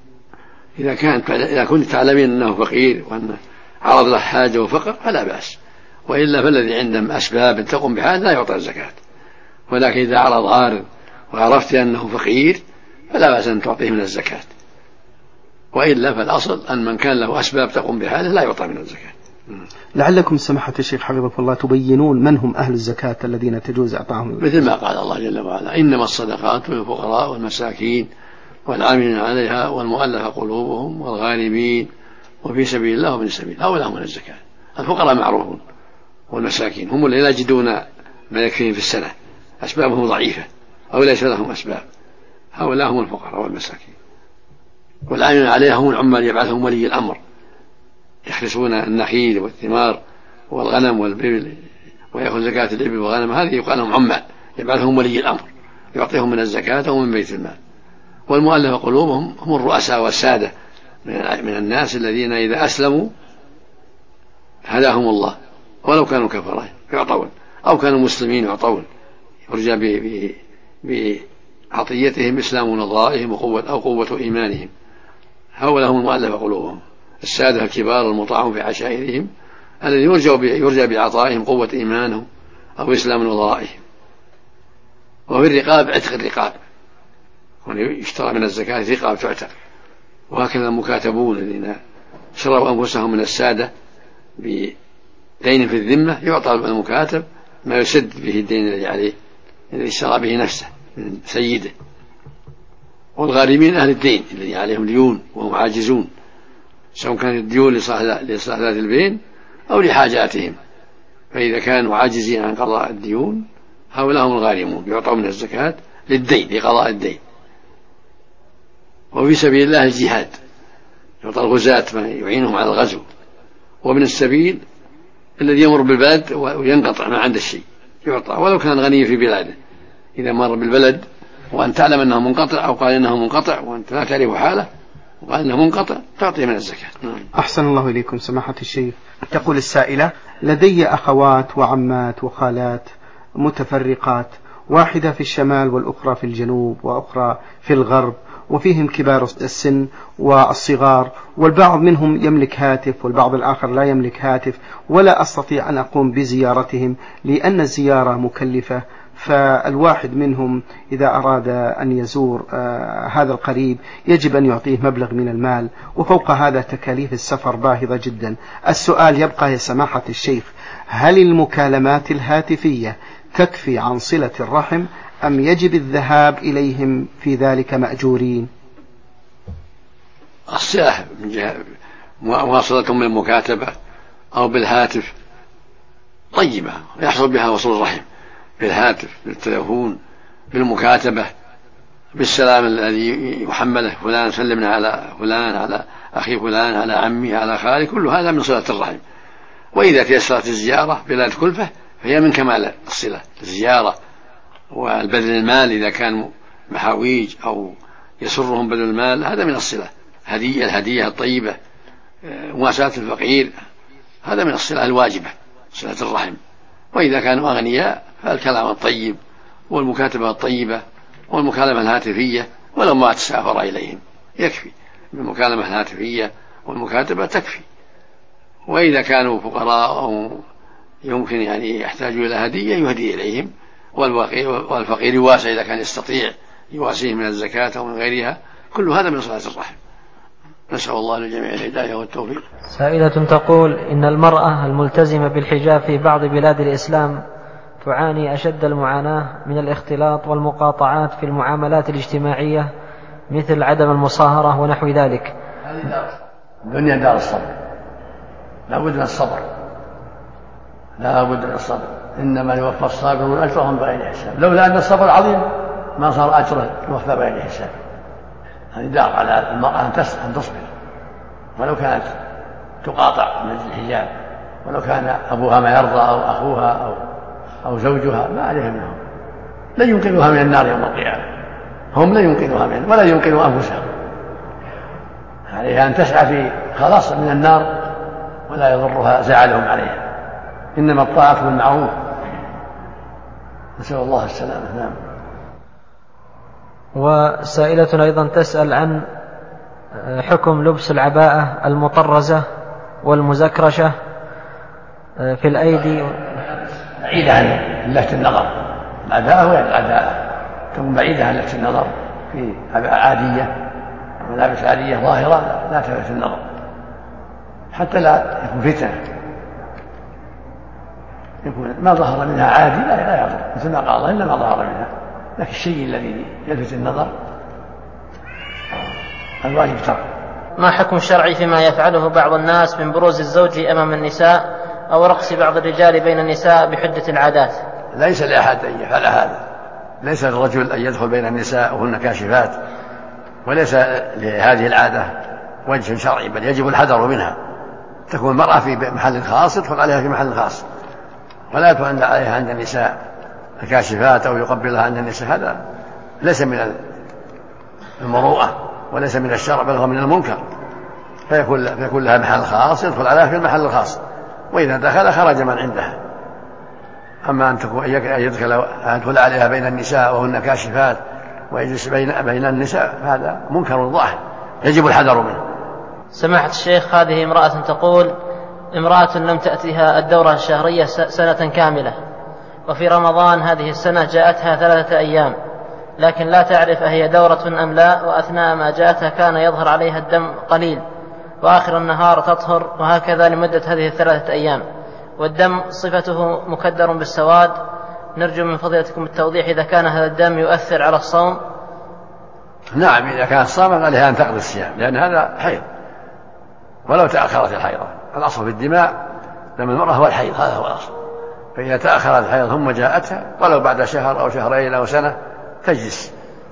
إذا كنت تعلمين أنه فقير وأن عرض له حاجة وفقر فلا بأس، وإلا فالذي عندهم أسباب تقوم بحاجة لا يعطى الزكاة. ولكن إذا عرض عارض وعرفت أنه فقير فلا بأس أن تعطيه من الزكاة، وإلا فالأصل أن من كان له أسباب تقوم بحاجة لا يعطى من الزكاة. لعلكم سماحة الشيخ حفظكم الله تبينون من هم أهل الزكاة الذين تجوز إعطاهم، مثل ما قال الله جل وعلا: إنما الصدقات للفقراء والمساكين والعاملين عليها والمؤلف قلوبهم والغارمين وفي سبيل الله وابن السبيل، هؤلاء من الزكاة. الفقراء معروفون، والمساكين هم الذين لا يجدون ما يكفيهم في السنة، أسبابهم ضعيفة أو ليس لهم أسباب، هؤلاء هم الفقراء والمساكين. والعاملين عليها هم العمال يبعثهم ولي الأمر، يحرسون النخيل والثمار والغنم والبل ويأخذ زكاة الإبل والغنم، هذه يقال لهم عمال يبعثهم ولي الأمر يعطيهم من الزكاة ومن بيت المال. والمؤلف قلوبهم هم الرؤساء والسادة من الناس الذين إذا أسلموا هداهم الله، ولو كانوا كفرة يعطون أو كانوا مسلمين يعطون، يرجى بعطيتهم إسلام نظائهم أو قوة إيمانهم. هؤلاء هم المؤلف قلوبهم، السادة الكبار المطاعون في عشائرهم الذي يرجى بعطائهم قوة إيمانهم أو إسلام نظائهم. وفي الرقاب عتق الرقاب، يشترى من الزكاة رقاب تعتق. وهكذا المكاتبون الذين شروا أنفسهم من السادة بدين في الذمة يعطى المكاتب ما يسد به الدين الذي عليه الذي اشترى به نفسه من سيده. والغارمين أهل الدين الذي عليهم ديون وهم عاجزون، سواء كانت الديون لإصلاح ذات البين أو لحاجاتهم، فإذا كانوا عاجزين عن قضاء الديون هؤلاء هم الغارمون يعطون من الزكاة للدين، لقضاء الدين. وفي سبيل الله الجهاد، يعطى الغزاة ما يعينهم على الغزو. ومن السبيل الذي يمر بالبلد وينقطع ما عنده الشيء يعطى ولو كان غني في بلاده، إذا مر بالبلد وأن تعلم أنه منقطع أو قال إنه منقطع وأنت لا تعرف حاله وقال إنه منقطع تعطيه من الزكاة. أحسن الله إليكم سماحة الشيخ. تقول السائلة: لدي أخوات وعمات وخالات متفرقات، واحدة في الشمال والأخرى في الجنوب وأخرى في الغرب، وفيهم كبار السن والصغار، والبعض منهم يملك هاتف والبعض الآخر لا يملك هاتف، ولا أستطيع أن أقوم بزيارتهم لأن الزيارة مكلفة. فالواحد منهم إذا أراد أن يزور هذا القريب يجب أن يعطيه مبلغ من المال، وفوق هذا تكاليف السفر باهظة جدا. السؤال يبقى يا سماحة الشيخ: هل المكالمات الهاتفية تكفي عن صلة الرحم أم يجب الذهاب إليهم في ذلك مأجورين؟ الصلة من جهة مواصلتهم بالمكاتبة أو بالهاتف طيبة يحصل بها وصول الرحم، بالهاتف، بالتلفون، بالمكاتبة، بالسلام الذي يحمله فلان سلمنا على فلان، على أخي فلان، على عمي، على خالي، كل هذا من صلة الرحم. وإذا تيسرت الزيارة بلا كلفة فهي من كمال الصلة، الزيارة والبذل المال إذا كان محاويج أو يسرهم بذل المال هذا من الصلة. الهدية الطيبة، مواساة الفقير، هذا من الصلة الواجبة، صلة الرحم. وإذا كانوا أغنياء فالكلام الطيب والمكاتبة الطيبة والمكالمة الهاتفية ولو ما تسافر إليهم يكفي، المكالمة الهاتفية والمكاتبة تكفي. وإذا كانوا فقراء أو يمكن يعني يحتاجوا إلى هدية يهدي إليهم، والفقير يواسى إذا كان يستطيع يواسيه من الزكاة أو من غيرها، كل هذا من صلة الرحم. نسأل الله للجميع الهداية والتوفيق. سائلة تقول: إن المرأة الملتزمة بالحجاب في بعض بلاد الإسلام تعاني أشد المعاناة من الاختلاط والمقاطعات في المعاملات الاجتماعية مثل عدم المصاهرة ونحو ذلك. الدنيا دار الصبر، لا بد من الصبر، لا بد من الصبر، إنما يوفى الصابرون أجرهم بغير حساب. لولا أن الصبر عظيم ما صار أجره يوفى بغير حساب. هذه دار على المرأة أن تصبر، ولو كانت تقاطع من أجل الحجاب، ولو كان أبوها ما يرضى أو أخوها أو زوجها، ما عليها منهم، لن ينقذها من النار يوم القيامة، هم لن ينقذها منه ولا ينقذوا أنفسهم. عليها أن تسعى في خلاص من النار ولا يضرها زعلهم عليها، إنما الطاعة بالمعروف. نسأل الله السلامة. نعم. وسائلة أيضا تسأل عن حكم لبس العباءة المطرزة والمزكرشة في الأيدي. بعيدة عن لفت النظر، العباءة وهي العباءة تكون بعيدة عن لفت النظر، في عباءة عادية ملابس عادية ظاهرة لا تلفت النظر حتى لا يكون فتنة، يكون ما ظهر منها عادي لا يضر، مثل ما قال الله إلا ما ظهر منها، لكن الشيء الذي يلفت النظر الواجب تركه. ما حكم الشرعي فيما يفعله بعض الناس من بروز الزوج أمام النساء أو رقص بعض الرجال بين النساء بحجة العادات؟ ليس لأحد أن يفعل هذا، ليس للرجل أن يدخل بين النساء وهن كاشفات، وليس لهذه العادة وجه شرعي، بل يجب الحذر منها. تكون المرأة في محل خاص يدخل عليها في محل خاص، ولا يدخل عليها عند النساء الكاشفات أو يقبلها عند النساء، هذا ليس من المروءة وليس من الشرع بل هو من المنكر. فيكون لها محل خاص يدخل عليها في المحل الخاص، وإذا دخل خرج من عندها. أما أن يدخل عليها بين النساء وهن كاشفات ويجلس بين النساء هذا منكر ظاهر يجب الحذر منه. سماحة الشيخ، هذه امرأة تقول: امرأة لم تأتيها الدورة الشهرية سنة كاملة، وفي رمضان هذه السنة جاءتها 3 أيام، لكن لا تعرف أهي دورة أم لا، وأثناء ما جاءتها كان يظهر عليها الدم قليل، وآخر النهار تطهر، وهكذا لمدة هذه 3 أيام، والدم صفته مكدر بالسواد. نرجو من فضيلتكم التوضيح إذا كان هذا الدم يؤثر على الصوم. نعم، إذا كانت صامت عليها أن تقضي الصيام، لأن هذا حيض ولو تأخرت الحيضة. الأصل في الدماء دم المرأة هو الحيض، هذا هو الأصل، فإذا تأخر الحيض ثم جاءتها ولو بعد شهر أو شهرين أو سنة تجلس،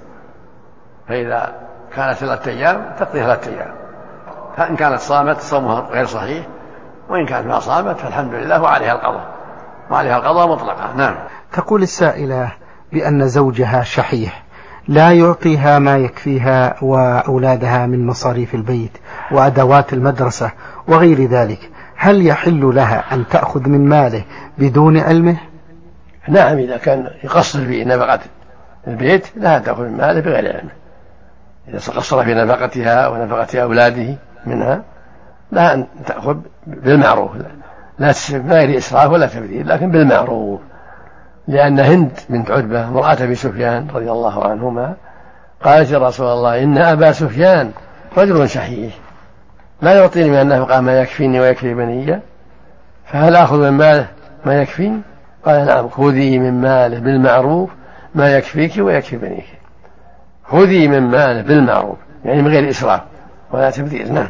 فإذا كانت 3 أيام تقضي 3 أيام، فإن كانت صامت صومها غير صحيح، وإن كانت ما صامت فالحمد لله وعليها القضاء مطلقا. نعم. تقول السائلة بأن زوجها شحيح لا يعطيها ما يكفيها وأولادها من مصاريف البيت وأدوات المدرسة وغير ذلك، هل يحل لها أن تأخذ من ماله بدون علمه؟ نعم، إذا كان يقصر في نفقة البيت لا تأخذ من ماله بغير علمه. إذا قصر في نفقتها ونفقة أولاده منها لا أن تأخذ بالمعروف، لا غير إسراف ولا تبذير، لكن بالمعروف. لأن هند بنت عتبة امرأة أبي سفيان رضي الله عنهما قالت يا رسول الله إن أبا سفيان رجل شحيح لا يعطيني من النفقة ما يكفيني ويكفي بني، فهل أخذ من ماله ما يكفيني؟ قال نعم، خذي من ماله بالمعروف ما يكفيك ويكفي بنيك. خذي من ماله بالمعروف يعني من غير إسراف ولا تبذير. نعم.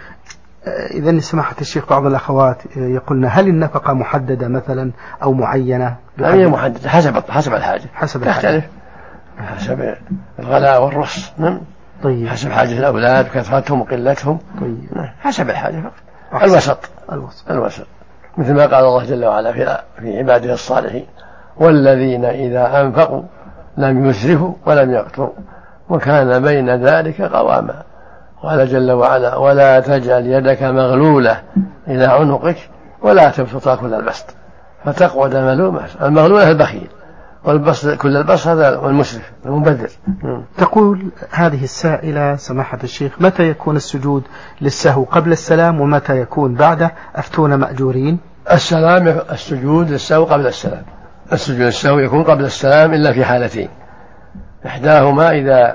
إذن سماحة الشيخ بعض الأخوات يقولن هل النفقة محددة مثلا أو معينة؟ لا هي محددة حسب الحاجة، تختلف حسب الغلاء والرص. نعم. طيب. حسب حاجة الأولاد كثرتهم وقلتهم. طيب. حسب الحاجة فقط. الوسط مثل ما قال الله جل وعلا في عباده الصالحين والذين إذا أنفقوا لم يسرفوا ولم يقتروا وكان بين ذلك قواما. قال جل وعلا ولا تجعل يدك مغلولة إلى عنقك ولا تبسطها كل البسط فتقعد ملومة. المغلولة البخيل، والبسط كل البسط هذا والمسرف المبذر. تقول هذه السائلة سماحة الشيخ متى يكون السجود للسهو قبل السلام ومتى يكون بعده؟ أفتون مأجورين. السجود للسهو قبل السلام. السجود للسهو يكون قبل السلام إلا في حالتين، إحداهما إذا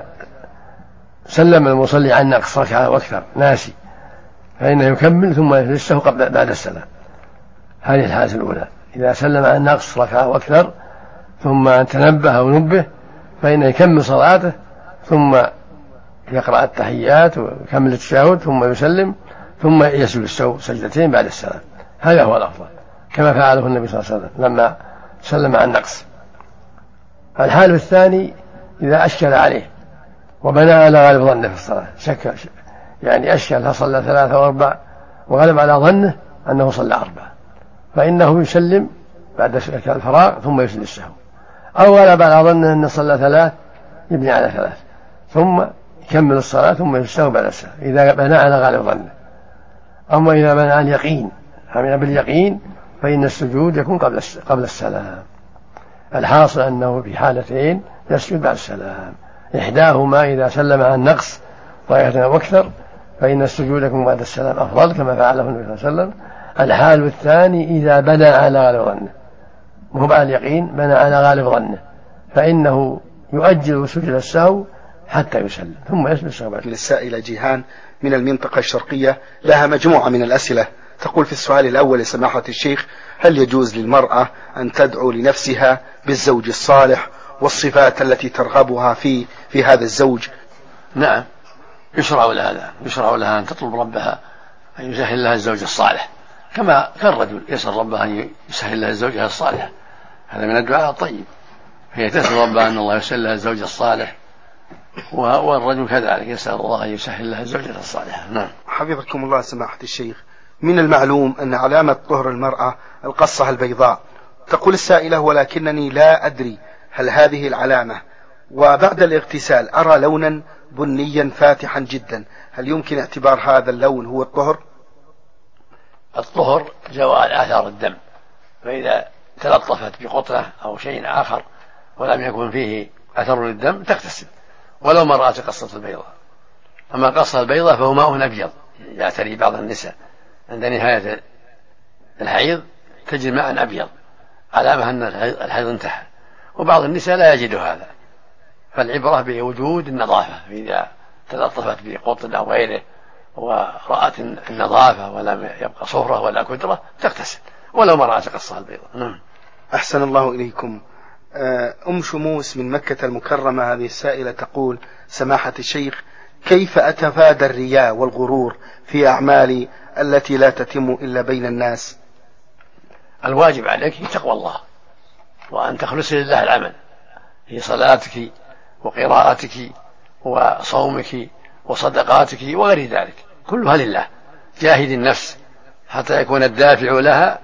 سلم المصلي عن نقص ركعة واكثر ناسي فإنه يكمل ثم يسجد للسهو بعد السلام. هذه الحالة الأولى، إذا سلم عن نقص ركعة واكثر ثم تنبه أو نبه فإنه يكمل صلاته ثم يقرأ التحيات ويكمل التشهد ثم يسلم ثم يسجد للسهو سجدتين بعد السلام. هذا هو الأفضل كما فعله النبي صلى الله عليه وسلم لما سلم عن نقص. الحال الثاني إذا أشكل عليه وبنى على غالب ظنه في الصلاة، شك يعني أشكل فصلى 3 و4 وغلب على ظنه أنه صلى 4 فإنه يسلم بعد الفراغ ثم يسجد السهو، أو غلب على ظنه أنه صلى 3 يبني على 3 ثم يكمل الصلاة ثم يسجد السهو بعد السهو إذا بنى على غالب ظنه. أما إذا بنى على اليقين عمل باليقين فإن السجود يكون قبل السلام. الحاصل أنه في حالتين يسجد بعد السلام، إحداهما إذا سلم عن نقص ركعة واكثر فإن السجود يكون بعد السلام أفضل كما فعله النبي صلى الله عليه وسلم. الحال الثاني إذا بنى على غالب ظنه وهو بعد اليقين بنى على غالب ظنه فإنه يؤجل سجود السهو حتى يسلم ثم يسجد السهو بعد. للسائلة جيهان من المنطقة الشرقية لها مجموعة من الأسئلة. تقول في السؤال الأول لسماحة الشيخ هل يجوز للمرأة أن تدعو لنفسها بالزوج الصالح والصفات التي ترغبها في هذا الزوج؟ نعم، يشرع لها أن تطلب ربها أن يسهل لها الزوج الصالح كما كان الرجل يسأل ربها أن يسهل لها الزوجة الصالحة، هذا من الدعاء الطيب. هي تسأل ربها أن الله يسهل لها الزوج الصالح والرجل كذلك يسأل الله أن يسهل لها الزوجة الصالحة. نعم. حفظكم الله سماحة الشيخ، من المعلوم أن علامة طهر المرأة القصة البيضاء. تقول السائلة ولكنني لا أدري هل هذه العلامة وبعد الاغتسال أرى لونا بنيا فاتحا جدا، هل يمكن اعتبار هذا اللون هو الطهر؟ الطهر زوال آثار الدم، فإذا تلطفت بقطرة أو شيء آخر ولم يكن فيه أثر للدم تغتسل ولو ما رأت قصة البيضاء. أما قصة البيضاء فهو ماء أبيض يعتري بعض النساء عند نهاية الحيض تجد ماء أبيض علامة أن الحيض انتهى، وبعض النساء لا يجد هذا، فالعبرة بوجود النظافة، إذا تلطفت بقطن أو غيره ورأت النظافة ولم يبقى صفرة ولا كدرة تغتسل ولو ما رأت قصة البيضاء. نعم. أحسن الله إليكم. أم شموس من مكة المكرمة هذه السائلة تقول سماحة الشيخ كيف أتفادى الرياء والغرور في أعمالي التي لا تتم إلا بين الناس؟ الواجب عليك تقوى الله، وأن تخلص لله العمل في صلاتك وقراءتك وصومك وصدقاتك وغير ذلك، كلها لله. جاهد النفس حتى يكون الدافع لها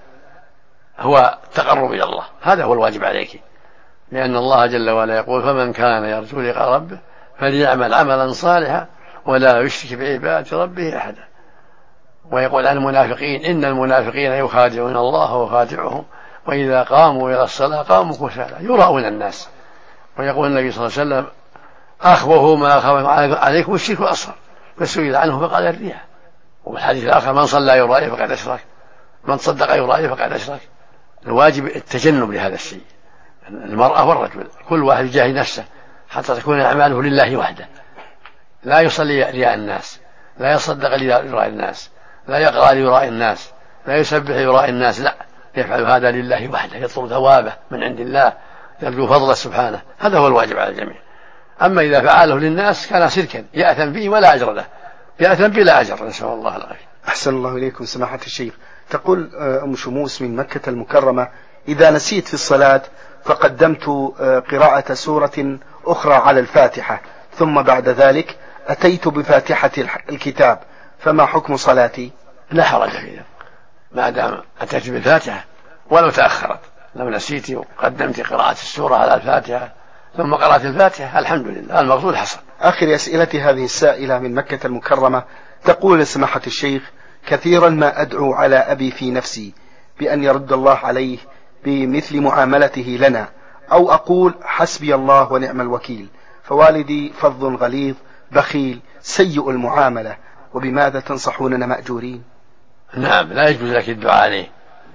هو التقرب إلى الله، هذا هو الواجب عليك، لأن الله جل وعلا يقول: فمن كان يرجو لقاء ربه فليعمل عملا صالحا ولا يشرك بعبادة ربه أحدا. ويقول عن المنافقين: إن المنافقين يخادعون الله وخادعهم وإذا قاموا إلى الصلاة قاموا كسالى يراؤون الناس. ويقول النبي صلى الله عليه وسلم: أخوه ما أخاف عليكم الشرك الأصغر، فسئل عنه فقال: الرياء. وفي الحديث الآخر: من صلى يرائي فقد أشرك، من صدق يرائي فقد أشرك. الواجب التجنب لهذا الشيء، المرأة والرجل كل واحد يجاهد نفسه حتى تكون أعماله لله وحده، لا يصلي رياء الناس، لا يصدق ليراء الناس، لا يقرأ ليراء الناس، لا يسبح ليراء الناس، لا، يفعل هذا لله وحده، يطلب ثوابه من عند الله، يرجو فضله سبحانه. هذا هو الواجب على الجميع. أما إذا فعله للناس كان شركا يأثم فيه ولا أجر له، يأثم بلا أجر، نسأل الله العافية. أحسن الله إليكم سماحة الشيخ. تقول أم شموس من مكة المكرمة: إذا نسيت في الصلاة فقدمت قراءة سورة أخرى على الفاتحة، ثم بعد ذلك أتيت بفاتحة الكتاب، فما حكم صلاتي؟ لا حرج فيها ما دام أتيت بالفاتحة ولو تأخرت، لو نسيت وقدمت قراءة السورة على الفاتحة ثم قرأت الفاتحة الحمد لله، المقصود حصل. آخر أسئلة هذه السائلة من مكة المكرمة تقول: سماحة الشيخ، كثيرا ما أدعو على أبي في نفسي بأن يرد الله عليه بمثل معاملته لنا، أو أقول حسبي الله ونعم الوكيل، فوالدي فظ غليظ بخيل سيء المعاملة، وبماذا تنصحوننا مأجورين؟ نعم، لا يجوز لك الدعاء عليه،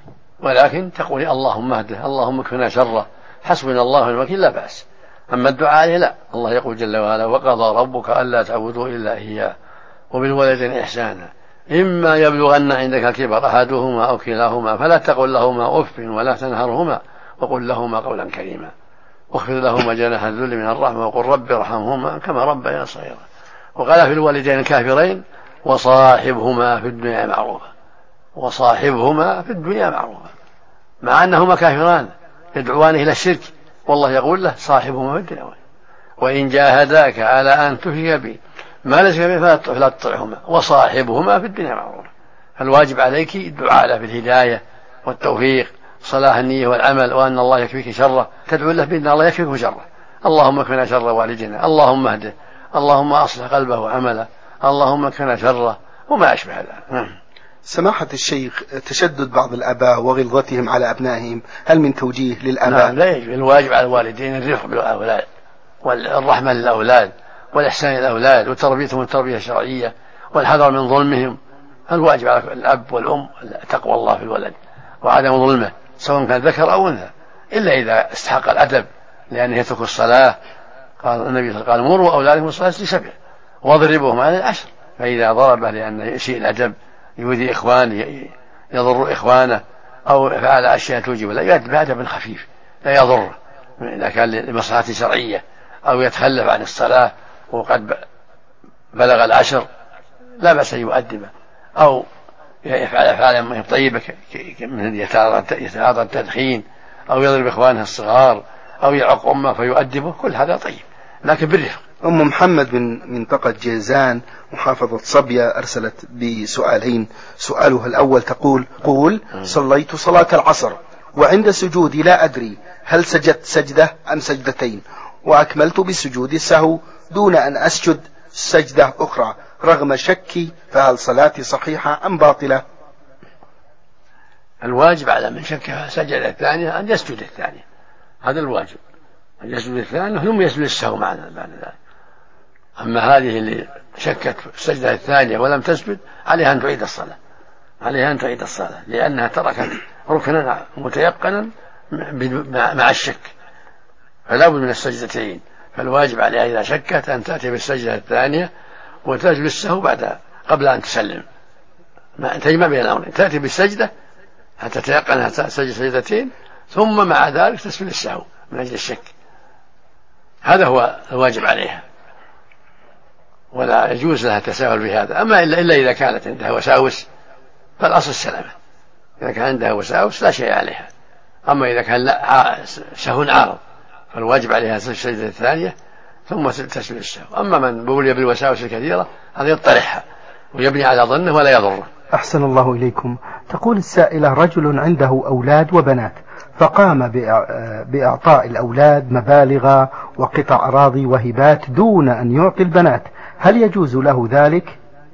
ولكن تقول: اللهم اهده، اللهم اكفنا شره، حسبنا الله ونعم الوكيل، لا بأس. أما الدعاء عليه لا، الله يقول جل وعلا: وقضى ربك ألا تعبدوا إلا إياه وبالوالدين إحسانا إما يبلغن عندك الكبر أحدهما أو كلاهما فلا تقل لهما أف ولا تنهرهما وقل لهما قولا كريما واخفض لهما جناح الذل من الرحمة وقل رب ارحمهما كما ربياني صغيرا. وقال في الوالدين الكافرين: وصاحبهما في الدنيا معروفا، وصاحبهما في الدنيا معروفا، مع أنهما كافران يدعوان إلى الشرك، والله يقول له: صاحبهما في الدنيا، وإن جاهداك على أن تشرك بي ما ليس به فلا تطعهما وصاحبهما في الدنيا معروفا. فالواجب عليك الدعاء له بالهداية والتوفيق، صلاح النية والعمل، وأن الله يكفيك شره، تدعو له بأن الله يكفيك شره. اللهم اكفنا شر والدنا، اللهم اهده، اللهم أصلح قلبه وعمله، اللهم اكفنا شره، وما أشبه ذلك. سماحة الشيخ، تشدد بعض الآباء وغلظتهم على أبنائهم، هل من توجيه للآباء؟ نعم، لا يجب. الواجب على الوالدين الرفق بالأولاد والرحمة للأولاد والإحسان إلى الأولاد وتربيتهم التربية الشرعية والحذر من ظلمهم. الواجب على الأب والأم تقوى الله في الولد وعدم ظلمه سواء كان ذكر أو أنثى، إلا إذا استحق الأدب لأنه يترك الصلاة. قال النبي صلى الله عليه وسلم: مروا أولادكم الصلاة ل7 واضربوهم على 10. فإذا ضربه لأنه يسيء الأدب يؤذي إخوانه يضر إخوانه أو فعل أشياء توجب لا يؤدب بأدب خفيف لا يضر، إذا كان لمصلحة شرعية أو يتخلف عن الصلاة وقد بلغ 10 لا بأس أن يؤدبه، أو يفعل أفعالا طيبة من يتعاطى التدخين أو يضرب إخوانه الصغار أو يعق أمه فيؤدبه، كل هذا طيب لكن بالرفق. أم محمد من منطقة جيزان محافظة صبية أرسلت بسؤالين. سؤالها الأول تقول: صليت صلاة العصر وعند سجودي لا أدري هل سجدت سجدة أم سجدتين، وأكملت بسجود السهو دون أن أسجد سجدة أخرى رغم شكي، فهل صلاتي صحيحة أم باطلة؟ الواجب على من شك سجد الثانية أن يسجد الثانية، هذا الواجب، أن يسجد الثانية ثم يسجد السهو معنا بعد ذلك. أما هذه اللي شكت السجدة الثانية ولم تسجد عليها أن تعيد الصلاة، عليها أن تعيد الصلاة لأنها تركت ركنا متيقنا مع الشك، فلا بد من السجدتين. فالواجب عليها إذا شكت أن تأتي بالسجدة الثانية وتسجد السهو قبل أن تسلم، تجمع بين الأمرين، تأتي بالسجدة حتى تيقنها تسجد سجدتين ثم مع ذلك تسجد السهو من أجل الشك. هذا هو الواجب عليها، ولا يجوز لها التساهل بهذا. أما إلا إذا كانت عندها وساوس فالأصل السلامة، إذا كان عندها وساوس لا شيء عليها. أما إذا كان سهو عارض فالواجب عليها السجدة الثانية ثم تسجد السهو. أما من بولي بالوساوس الكثيرة هذا يطرحها ويبني على ظنه ولا يضره. أحسن الله إليكم. تقول السائلة: رجل عنده أولاد وبنات فقام بإعطاء الأولاد مبالغ وقطع أراضي وهبات دون أن يعطي البنات، هل يجوز له ذلك؟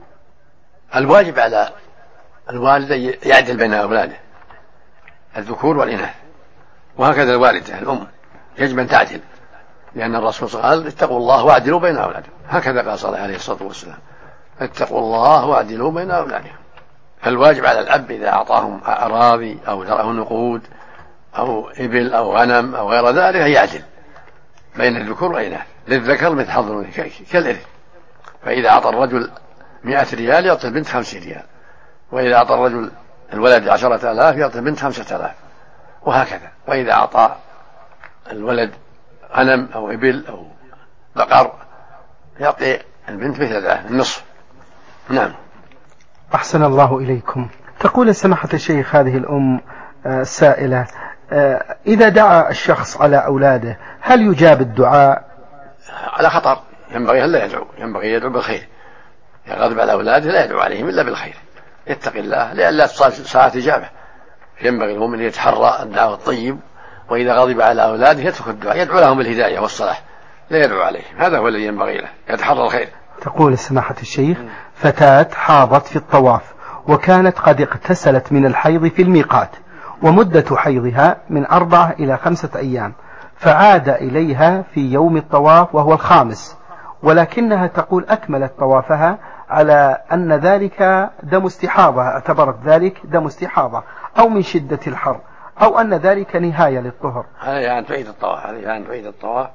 الواجب على الوالد يعدل بين أولاده الذكور والإناث، وهكذا الوالدة الأم يجب أن تعدل، لأن الرسول صلى الله عليه وسلم: اتقوا الله واعدلوا بين أولادكم. هكذا قال صلى الله عليه والسلام: اتقوا الله واعدلوا بين أولادكم. فالواجب على الأب إذا أعطاهم أراضي أو ذرأه نقود أو إبل أو غنم أو غير ذلك يعدل بين الذكور والإناث، للذكر مثل حظ الأنثيين كالإرث. فإذا أعطى الرجل 100 ريال يعطي البنت 50 ريال، وإذا أعطى الرجل الولد 10,000 يعطي البنت 5,000، وهكذا. وإذا أعطى الولد غنم أو إبل أو بقر يعطي البنت مثل ذلك النصف. نعم. أحسن الله إليكم. تقول سماحة الشيخ هذه الأم السائلة: إذا دعا الشخص على أولاده هل يجاب الدعاء؟ على خطر، ينبغي أن لا يدعو، ينبغي يدعو بالخير. يغضب على أولاده لا يدعو عليهم إلا بالخير، يتقي الله لئلا تصل ساعة إجابة. ينبغي المؤمن يتحرى الدعاء الطيب، وإذا غضب على أولاده يترك الدعاء، يدعو لهم بالهداية والصلاح، لا يدعو عليهم. هذا هو الذي ينبغي له، يتحرى الخير. تقول سماحة الشيخ: فتاة حاضت في الطواف وكانت قد اغتسلت من الحيض في الميقات، ومدة حيضها من 4 إلى 5 أيام، فعاد إليها في يوم الطواف وهو الخامس، ولكنها تقول أكملت طوافها على أن ذلك دم استحاضة، اعتبرت ذلك دم استحاضة أو من شدة الحر، أو أن ذلك نهاية للطهر. هذا يعني تعيد الطواف، هذا يعني تعيد الطواف،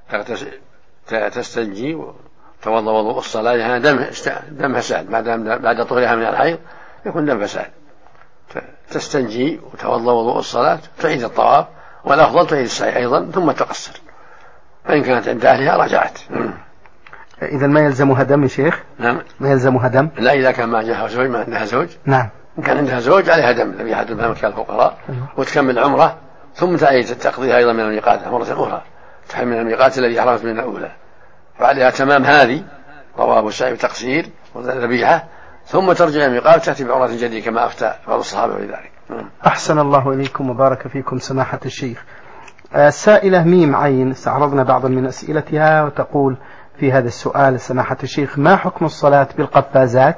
تستنجي وتوضأ وضوء الصلاة، يعني دم فساد، ما دام بعد طهرها من الحيض يكون دم فساد. تستنجي وتوضأ وضوء الصلاة، تعيد الطواف، والأفضل تعيد السعي أيضا ثم تقصر، فإن كانت عند أهلها رجعت. إذا ما يلزمها دم يا شيخ؟ نعم. ما يلزمها دم؟ لا، إذا كان ما عندها زوج، ما عندها زوج. نعم. إن كان عندها زوج عليها دم، ذبيحة المكان الفقراء، وتكمل عمره ثم تعيد تقضيها أيضا من الميقات مرة أخرى، تحمل من الميقات الذي أحرمت من الأولى، فعليها تمام هذه طواف والسعي وتقصير وذبيحة، ثم ترجع إلى الميقات تأتي بعمرة جديدة كما أفتى بعض الصحابة بذلك. أحسن الله إليكم وبارك فيكم سماحة الشيخ. السائلة ميم عين استعرضنا بعضا من أسئلتها، وتقول في هذا السؤال: سماحة الشيخ، ما حكم الصلاة بالقفازات؟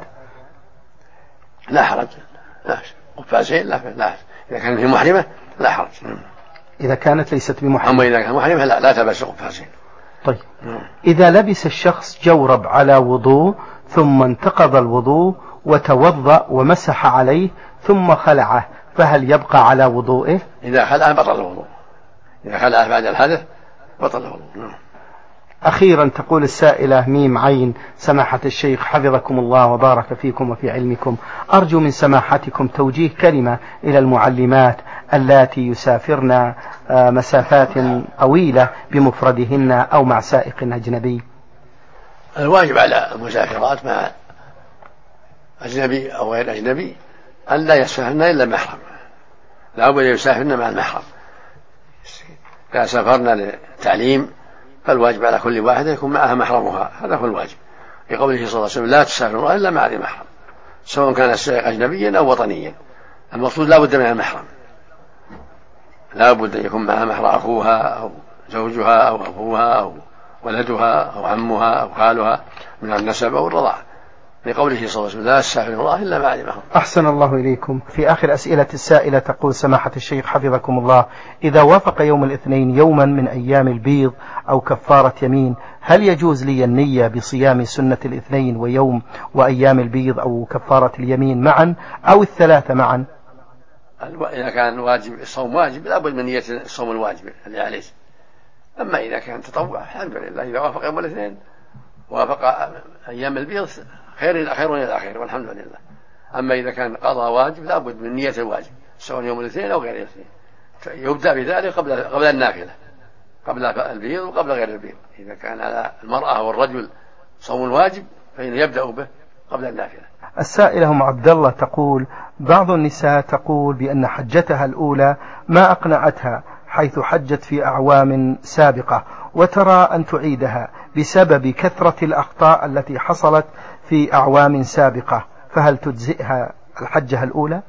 لا حرج، لا قفازين لا، إذا كانت هي محرمة لا حرج. إذا كانت ليست بمحرمة. أما إذا كانت محرمة لا تلبس قفازين. طيب. إذا لبس الشخص جورب على وضوء ثم انتقض الوضوء وتوضأ ومسح عليه ثم خلعه، فهل يبقى على وضوئه؟ إذا خلعه بطل الوضوء، إذا خلعه بعد الحدث بطل الوضوء. أخيرا تقول السائلة ميم عين: سماحة الشيخ حفظكم الله وبارك فيكم وفي علمكم، أرجو من سماحتكم توجيه كلمة إلى المعلمات اللاتي يسافرن مسافات طويلة بمفردهن أو مع سائق أجنبي. الواجب على المسافرات مع أجنبي أو غير أجنبي أن لا يسافرن إلا محرم، لا بد يسافرن مع المحرم. إذا سافرنا للتعليم فالواجب على كل واحدة يكون معها محرمها، هذا هو الواجب، لقوله صلى الله عليه وسلم: لا تسافر إلا مع ذي محرم، سواء كان السائق أجنبيا أو وطنيا. المقصود لا بد من المحرم، لا بد أن يكون معها محرم أخوها أو زوجها أو أبوها أو ولدها أو عمها أو خالها من النسب أو الرضاعة، لقوله صلى الله عليه وسلم: لا تسافر الله إلا مع ذي محرم. أحسن الله إليكم. في آخر أسئلة السائلة تقول سماحة الشيخ حفظكم الله: إذا وافق يوم الاثنين يوما من أيام البيض أو كفارة يمين، هل يجوز لي النية بصيام سنة الاثنين ويوم وأيام البيض أو كفارة اليمين معا أو الثلاثة معا؟ إذا كان واجب الصوم واجب لا بد من نية الصوم الواجب اللي عليه. أما إذا كان تطوع الحمد لله، إذا وافق يوم الاثنين وافق أيام البيض خير إلى خير والحمد لله. أما إذا كان قضاء واجب لا بد من نية الواجب سواء يوم الاثنين أو غير الاثنين، يبدأ بذلك قبل النافلة، قبل البيض وقبل غير البيض. إذا كان على المرأة والرجل صوم الواجب فإنه يبدأ به قبل النافلة. السائلة أم عبد الله تقول: بعض النساء تقول بأن حجتها الأولى ما أقنعتها حيث حجت في أعوام سابقة، وترى أن تعيدها بسبب كثرة الأخطاء التي حصلت في أعوام سابقة، فهل تجزئها الحجة الأولى؟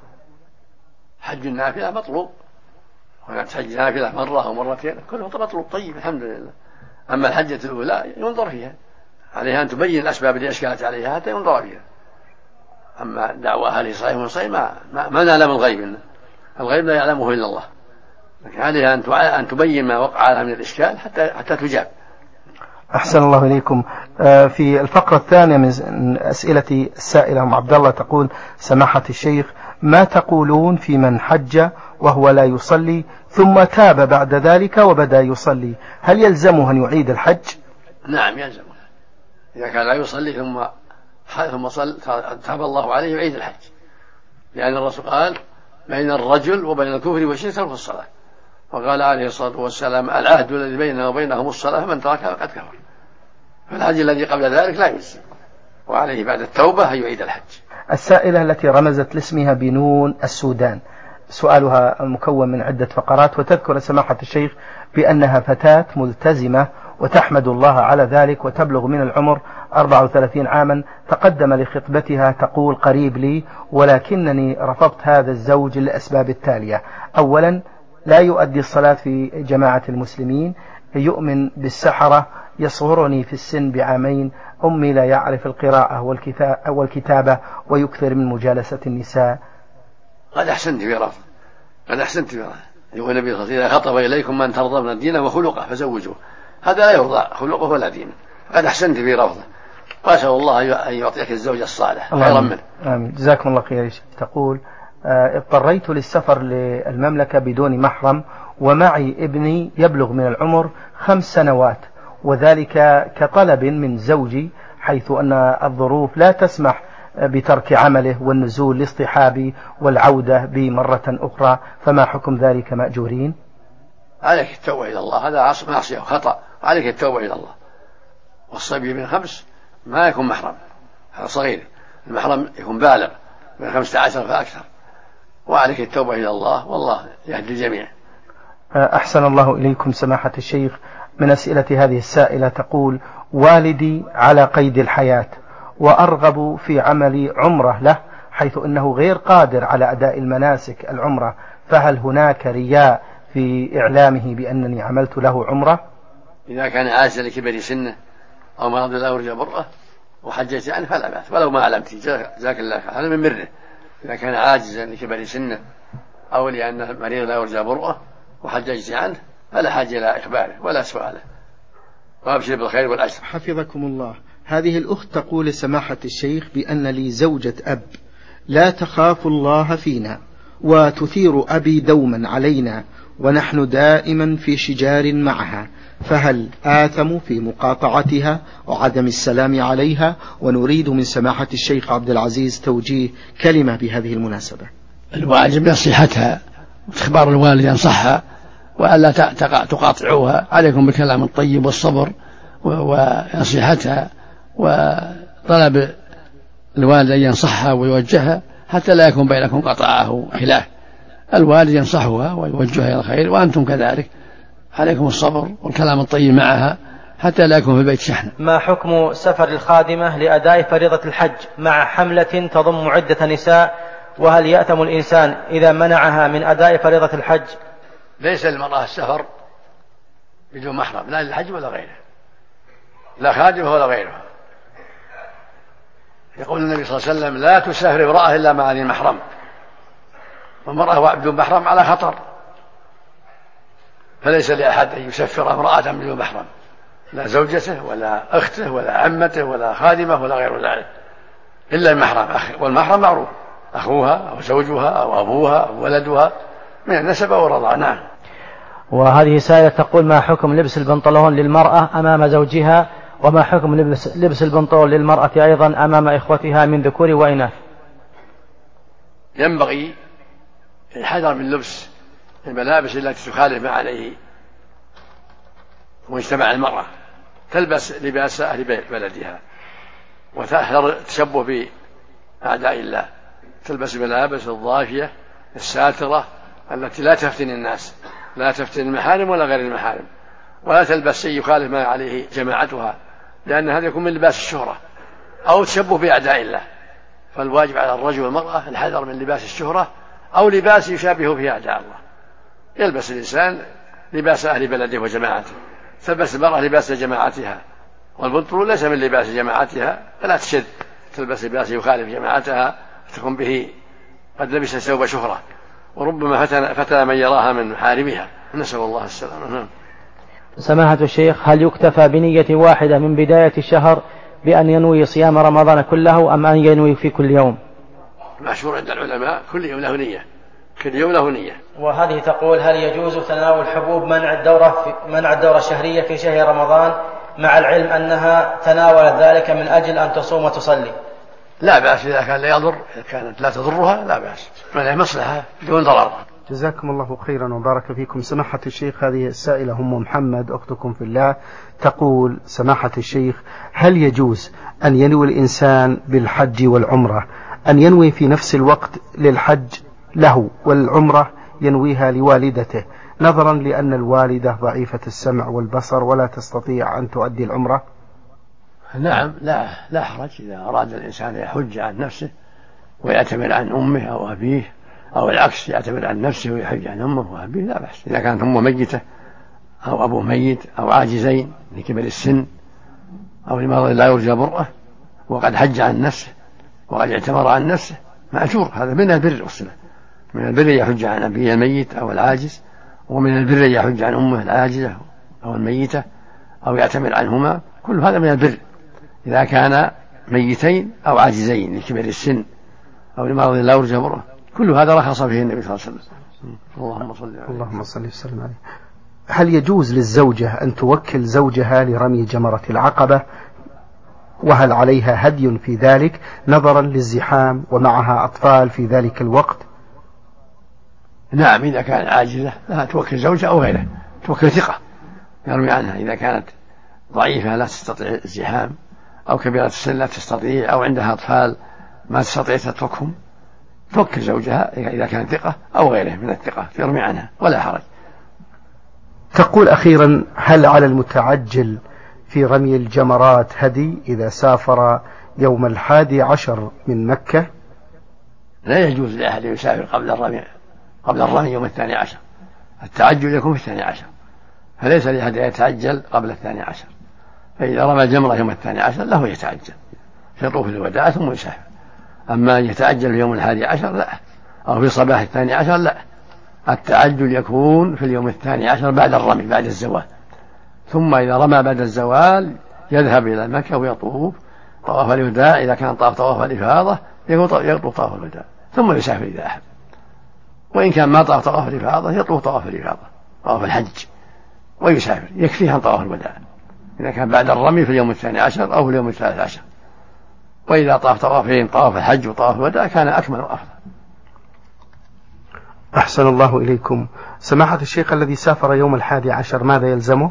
حج النافلة مطلوب، وقد حج نافلة مرة أو مرتين كله مطلوب طيب الحمد لله. أما الحجة الأولى ينظر فيها، عليها أن تبين الأسباب التي أشكلت عليها حتى ينظر فيها. أما دعواها لي صحيح وصحيح ما نعلم الغيب لا يعلمه إلا الله، لكن عليها أن تبين ما وقع لها من الإشكال حتى تجاب. أحسن الله إليكم. في الفقرة الثانية من أسئلة السائلة أم عبد الله تقول: سماحة الشيخ، ما تقولون في من حج وهو لا يصلي ثم تاب بعد ذلك وبدأ يصلي، هل يلزمه أن يعيد الحج؟ نعم يلزمه، إذا كان لا يصلي ثم تاب الله عليه يعيد الحج، لأن الرسول قال: بين الرجل وبين الكفر والشرك ترك الصلاة، وقال عليه الصلاة والسلام: العهد الذي بيننا وبينهم الصلاة فمن تركها فقد كفر. فالحج الذي قبل ذلك لا يجزي، وعليه بعد التوبة أن يعيد الحج. السائلة التي رمزت لاسمها بنون السودان، سؤالها مكون من عدة فقرات، وتذكر سماحة الشيخ بأنها فتاة ملتزمة وتحمد الله على ذلك، وتبلغ من العمر 34 عاما. تقدم لخطبتها تقول: قريب لي، ولكنني رفضت هذا الزوج للأسباب التالية: أولا، لا يؤدي الصلاة في جماعة المسلمين، يؤمن بالسحرة، يصغرني في السن بعامين، أمي لا يعرف القراءة والكتابة، ويكثر من مجالسة النساء. قد أحسنت في رفض، يقول النبي صلى الله عليه وسلم: إذا خطب إليكم من ترضون دينه وخلقه فزوجوه. هذا لا يرضى خلقه ولا دينه، قد أحسنت في رفضه، وأسأل الله أن يعطيك الزوج الصالح خيرا منه. آمين، جزاكم الله خير. تقول: اضطريت للسفر للمملكة بدون محرم، ومعي ابني يبلغ من العمر 5 سنوات، وذلك كطلب من زوجي، حيث أن الظروف لا تسمح بترك عمله والنزول لاصطحابي والعودة بمرة أخرى، فما حكم ذلك مأجورين؟ عليك التوبة إلى الله، هذا معصية وخطأ، عليك التوبة إلى الله. والصبي من 5 ما يكون محرم، هذا صغير، المحرم يكون بالغ من 15 فأكثر، وعليك التوبة إلى الله، والله يهدي الجميع. أحسن الله إليكم سماحة الشيخ. من أسئلة هذه السائلة تقول: والدي على قيد الحياة، وأرغب في عمل عمرة له، حيث أنه غير قادر على أداء المناسك العمرة، فهل هناك رياء في إعلامه بأنني عملت له عمرة؟ إذا كان عاجزا لكبر سنه أو مرض لا يرجى برأه وحجت عنه فلا بأس، ولو ما علمت، جزاك الله خير، هذا من بره. إذا كان عاجزا لكبر سنه أو لأن مريض لا يرجى برأه وحججت عنه فلا حاجة إلى إخباره ولا سؤاله، وأبشر بالخير والأجر. حفظكم الله. هذه الأخت تقول: سماحة الشيخ، بأن لي زوجة أب لا تخاف الله فينا، وتثير أبي دوما علينا، ونحن دائما في شجار معها، فهل آثم في مقاطعتها وعدم السلام عليها؟ ونريد من سماحة الشيخ عبد العزيز توجيه كلمة بهذه المناسبة. الواجب نصيحتها واختبار الوالد ينصحها، وألا تقاطعوها، عليكم بالكلام الطيب والصبر ونصيحتها، وطلب الوالد أن ينصحها ويوجهها حتى لا يكون بينكم قطعه وخلاف. الوالد ينصحها ويوجهها إلى الخير، وأنتم كذلك عليكم الصبر والكلام الطيب معها حتى لا يكون في البيت شحنة. ما حكم سفر الخادمة لأداء فريضة الحج مع حملة تضم عدة نساء، وهل يأثم الإنسان إذا منعها من أداء فريضة الحج؟ ليس للمرأة السفر بدون محرم، لا للحج ولا غيره، لا خادمة ولا غيرها. يقول النبي صلى الله عليه وسلم: لا تسافر امرأة إلا مع ذي محرم، والمرأة بدون محرم على خطر، فليس لأحد أن يسفر امرأة بدون محرم، لا زوجته ولا أخته ولا عمته ولا خادمة ولا غير ذلك، إلا المحرم. والمحرم معروف، أخوها أو زوجها أو أبوها أو ولدها من النسب أو الرضاعة. نعم. وهذه سائلة تقول: ما حكم لبس البنطلون للمرأة أمام زوجها، وما حكم لبس البنطلون للمرأة أيضا أمام إخوتها من ذكور وإناث؟ ينبغي الحذر من لبس الملابس التي تخالف ما عليه مجتمع المرأة، تلبس لباس أهل بلدها، وتحذر التشبه بأعداء الله، تلبس الملابس الضافية الساترة التي لا تفتن الناس، لا تفتن المحارم ولا غير المحارم، ولا تلبس شيء يخالف ما عليه جماعتها، لأن هذا يكون من لباس الشهرة أو تشبه بأعداء الله. فالواجب على الرجل والمرأة الحذر من لباس الشهرة أو لباس يشابه فيه أعداء الله. يلبس الإنسان لباس أهل بلده وجماعته، تلبس المرأة لباس جماعتها، والبنطلون ليس من لباس جماعتها، فلا تشد تلبس لباس يخالف جماعتها تكون به قد لبس ثوب شهرة، وربما فتن من يراها من محارمها، نسأل الله السلامة. سماحة الشيخ، هل يكتفى بنية واحدة من بداية الشهر بأن ينوي صيام رمضان كله أم أن ينوي في كل يوم؟ مشهور عند العلماء كل يوم له نية، كل يوم له نية. وهذه تقول: هل يجوز تناول حبوب منع الدورة الشهرية في شهر رمضان مع العلم أنها تناولت ذلك من أجل أن تصوم وتصلي؟ لا بأس إذا كان لا يضر، إذا كانت لا تضرها لا بأس، فلها مصلحة دون ضرر. جزاكم الله خيرا وبارك فيكم. سماحة الشيخ، هذه السائلة أم محمد أختكم في الله تقول: سماحة الشيخ، هل يجوز أن ينوي الإنسان بالحج والعمرة أن ينوي في نفس الوقت للحج له والعمرة ينويها لوالدته، نظرا لأن الوالدة ضعيفة السمع والبصر ولا تستطيع أن تؤدي العمرة؟ نعم، لا حرج إذا أراد الإنسان يحج عن نفسه ويعتمر عن أمه أو أبيه، أو العكس يعتمر عن نفسه ويحج عن أمه وأبيه، لا بأس إذا كانت أمه ميتة أو أبوه ميت أو عاجزين لكبر السن أو لمرض لا يرجى برأه وقد حج عن نفسه وقد اعتمر عن نفسه مأجور. هذا من البر والصلة، من البر يحج عن أبيه الميت أو العاجز، ومن البر يحج عن أمه العاجزة أو الميتة أو يعتمر عنهما، كل هذا من البر إذا كان ميتين أو عاجزين لكبر السن أو لمرض لا يرجى برأه، كل هذا رخص فيه النبي صلى الله عليه وسلم. اللهم صل وسلم عليه. هل يجوز للزوجة أن توكل زوجها لرمي جمرة العقبة، وهل عليها هدي في ذلك نظرا للزحام ومعها أطفال في ذلك الوقت؟ نعم، إذا كانت عاجزة لا توكل زوجها أو غيره، توكل ثقة يرمي عنها. إذا كانت ضعيفة لا تستطيع الزحام أو كبيرة السن لا تستطيع أو عندها أطفال ما تستطيع تتركهم، توكل زوجها إذا كان ثقة أو غيره من الثقة يرمي عنها ولا حرج. تقول أخيرا: هل على المتعجل في رمي الجمرات هدي إذا سافر يوم 11 من مكة؟ لا يجوز لأحد يسافر قبل الرمي يوم 12، التعجل يكون في 12، فليس لأحد يتعجل قبل 12، فإذا رمى الجمرة يوم 12 له يتعجل يطوف الوداع ثم يسافر. أما أن يتعجل في يوم 11 لا، أو في صباح 12 لا، التعجل يكون في اليوم 12 بعد الرمي بعد الزوال، ثم إذا رمى بعد الزوال يذهب إلى مكة ويطوف طواف الوداع. إذا كان طواف الإفاضة يطوف طواف الوداع ثم يسافر إذا أحب، وإن كان ما طواف الإفاضة يطوف طواف الإفاضة طواف الحج ويسافر، يكفيه عن طواف الوداع إذا كان بعد الرمي في اليوم 12 أو في اليوم 13. وإذا طاف طوافين طواف الحج وطواف الوداع كان أكمل وأفضل. أحسن الله إليكم. سماحة الشيخ، الذي سافر يوم 11 ماذا يلزمه؟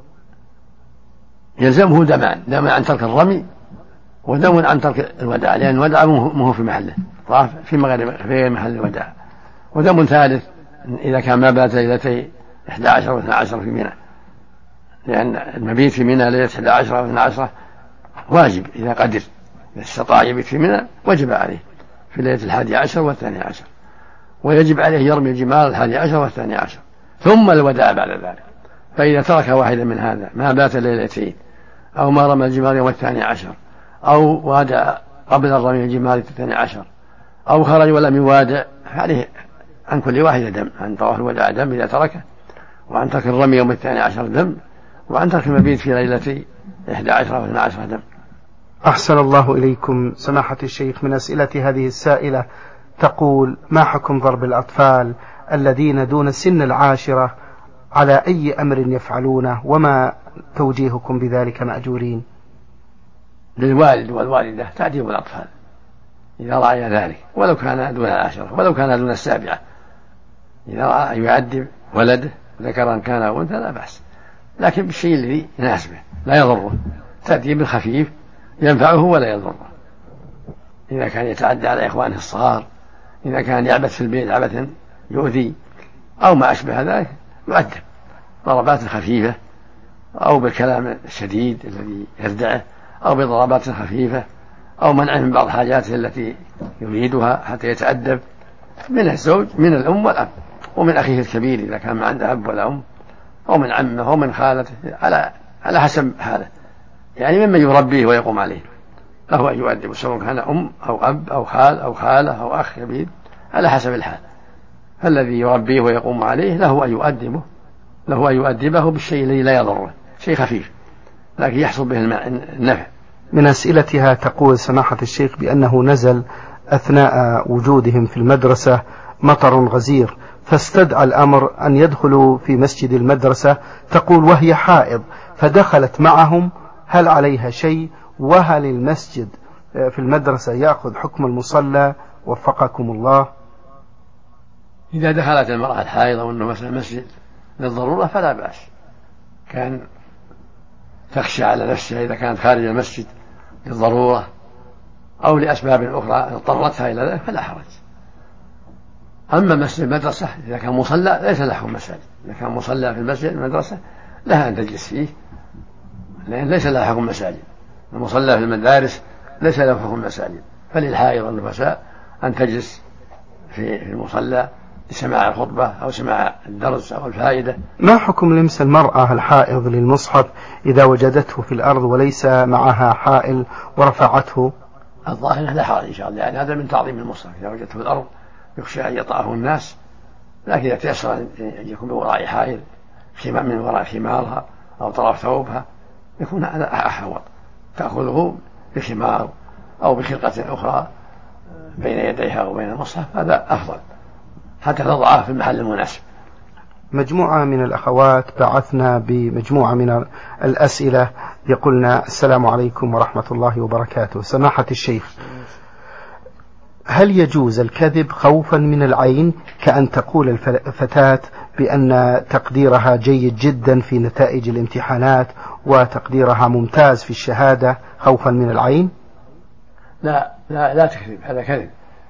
يلزمه دم عن ترك الرمي ودم عن ترك الوداع، لأن الوداع مو في محله، طاف في محل الوداع. ودم ثالث إذا كان ما بات ليلتي 11 و12 في منى، لأن المبيت في منى ليلة 11 و12 واجب إذا قدر، إذا استطاع يبيت في منى وجب عليه في ليلة 11 و12، ويجب عليه يرمي الجمار 11 و12 ثم الوداع بعد ذلك. فإذا ترك واحدا من هذا ما بات ليلتين أو ما رمى الجمار يوم 12 أو وادع قبل الرمي الجمار 12 أو خرج ولم يوادع، فعليه عن كل واحد دم، عن طواف الوداع دم إذا تركه، وعن ترك الرمي يوم 12 دم، وعن ترك المبيت في ليلة 11 و12 دم. أحسن الله إليكم. سماحة الشيخ، من أسئلة هذه السائلة تقول: ما حكم ضرب الأطفال الذين دون سن 10 على أي أمر يفعلونه، وما توجيهكم بذلك مأجورين؟ للوالد والوالدة تأديب الأطفال إذا رأي ذلك، ولو كان دون 10 ولو كان دون 7، إذا رأى يعذب ولده ذكرا كان أو أنثى لا بأس، لكن بالشيء الذي يناسبه لا يضره، تأديب خفيف ينفعه ولا يضره. إذا كان يتعدى على إخوانه الصغار، إذا كان يعبث في البيت عبثا يؤذي أو ما أشبه ذلك، يؤدب ضربات خفيفة أو بالكلام الشديد الذي يردعه، أو بضربات خفيفة، أو منعه من بعض حاجاته التي يريدها حتى يتأدب، من الزوج، من الأم والأب، ومن أخيه الكبير إذا كان ما عنده أب ولا أم، أو من عمه أو من خالته، على حسب حاله، يعني ممن يربيه ويقوم عليه له أن يؤدب، سواء كان أم أو أب أو خال أو خالة أو أخ كبير، على حسب الحال. فالذي يربيه ويقوم عليه له أن يؤدبه بالشيء الذي لا يضره، شيء خفيف لكن يحصل به النفع. من أسئلتها تقول سماحة الشيخ بأنه نزل أثناء وجودهم في المدرسة مطر غزير، فاستدعى الأمر أن يدخلوا في مسجد المدرسة، تقول وهي حائض فدخلت معهم، هل عليها شيء؟ وهل المسجد في المدرسة يأخذ حكم المصلى؟ وفقكم الله. إذا دخلت المرأة الحائضة وأنه مثلا مسجد للضرورة فلا بأس، كان تخشى على نفسها إذا كانت خارج المسجد للضرورة أو لأسباب أخرى اضطرتها إلى ذلك فلا حرج. أما مسجد المدرسة إذا كان مصلى ليس له حكم مساجد، إذا كان مصلى في المسجد المدرسة لها أن تجلس فيه، لأن ليس لها حكم مساجد. المصلى في المدارس ليس له حكم مساجد، فللحائض والنفساء أن تجلس في المصلى لسماع الخطبة أو سماع الدرس أو الفائدة. ما حكم لمس المرأة الحائض للمصحف إذا وجدته في الأرض وليس معها حائل ورفعته؟ الظاهر لا حرج إن شاء الله، يعني هذا من تعظيم المصحف. إذا وجدته في الأرض يخشى أن يطأه الناس، لكن إذا تيسر أن يكون من وراء حائل من وراء خمارها أو طرف ثوبها يكون هذا أحوط، تأخذه بخمار أو بخرقة أخرى بين يديها وبين المصحف، هذا أفضل حتى تضعه في المحل المناسب. مجموعة من الأخوات بعثنا بمجموعة من الأسئلة يقولنا: السلام عليكم ورحمة الله وبركاته. سماحة الشيخ، هل يجوز الكذب خوفا من العين، كأن تقول الفتاة بأن تقديرها جيد جدا في نتائج الامتحانات وتقديرها ممتاز في الشهادة خوفا من العين؟ لا تكذب، هذا كذب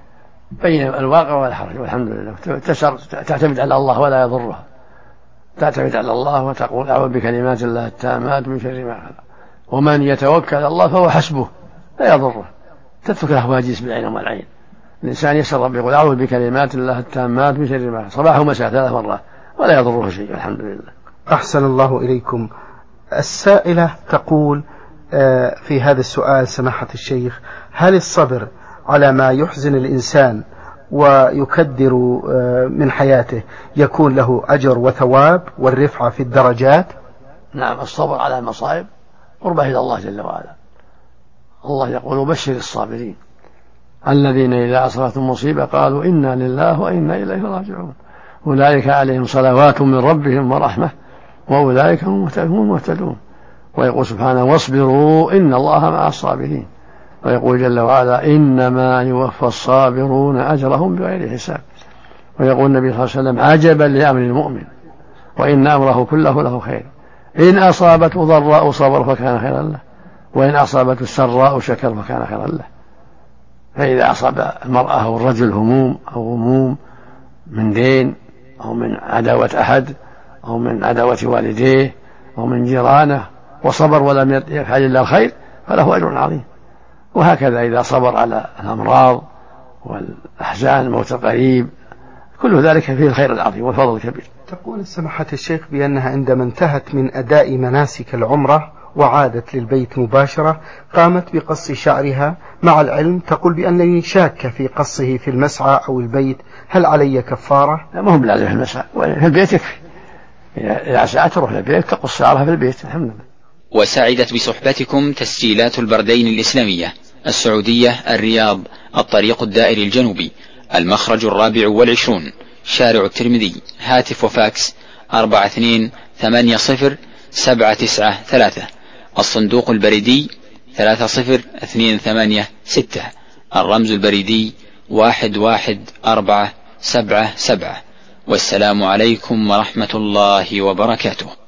بين الواقع والحرج، والحمد لله. تعتمد على الله ولا يضرها، تعتمد على الله وتقول: أعوذ بكلمات الله التامات من شر ما خلق، ومن يتوكل على الله فهو حسبه، لا يضره. تترك الهواجس بالعين والعين. الإنسان يسأل ربه يقول: أعوذ بكلمات الله التامات من شر ما خلق، صباح ومساء 3 مرات، ولا يضره شيء، الحمد لله. أحسن الله إليكم. السائلة تقول في هذا السؤال: سماحة الشيخ، هل الصبر على ما يحزن الإنسان ويكدر من حياته يكون له أجر وثواب والرفعة في الدرجات؟ نعم، الصبر على المصائب قربة إلى الله جل وعلا. الله يقول: بشر الصابرين الذين إذا أصابتهم مصيبة قالوا إنا لله وإنا إليه راجعون أولئك عليهم صلوات من ربهم ورحمة وأولئك هم المهتدون. ويقول سبحانه: واصبروا إن الله مع الصابرين. ويقول جل وعلا: إنما يوفى الصابرون أجرهم بغير حساب. ويقول النبي صلى الله عليه وسلم: عجبا لأمر المؤمن وإن أمره كله له خير، إن أصابته ضراء صبر فكان خيرا له، وإن أصابته السراء شكر فكان خيرا له. فإذا أصاب المرأة أو الرجل هموم أو غموم من دين أو من عداوة أحد أو من عداوة والديه أو من جيرانه وصبر ولم يفعل إلا الخير فله أجر عظيم. وهكذا إذا صبر على الأمراض والأحزان موت القريب، كل ذلك فيه الخير العظيم والفضل الكبير. تقول سماحة الشيخ بأنها عندما انتهت من أداء مناسك العمرة وعادت للبيت مباشرة قامت بقص شعرها، مع العلم تقول بأنني شاكة في قصه في المسعى أو البيت، هل علي كفارة؟ لا، ما هو بلازم في المسعى، في البيت يكفي. إذا ساعة تروح للبيت تقص شعرها في البيت، الحمد لله. وسعدت بصحبتكم تسجيلات البردين الإسلامية، السعودية، الرياض، الطريق الدائري الجنوبي، المخرج 24، شارع الترمذي، هاتف وفاكس 42807993، الصندوق البريدي 30286، الرمز البريدي 11477. والسلام عليكم ورحمة الله وبركاته.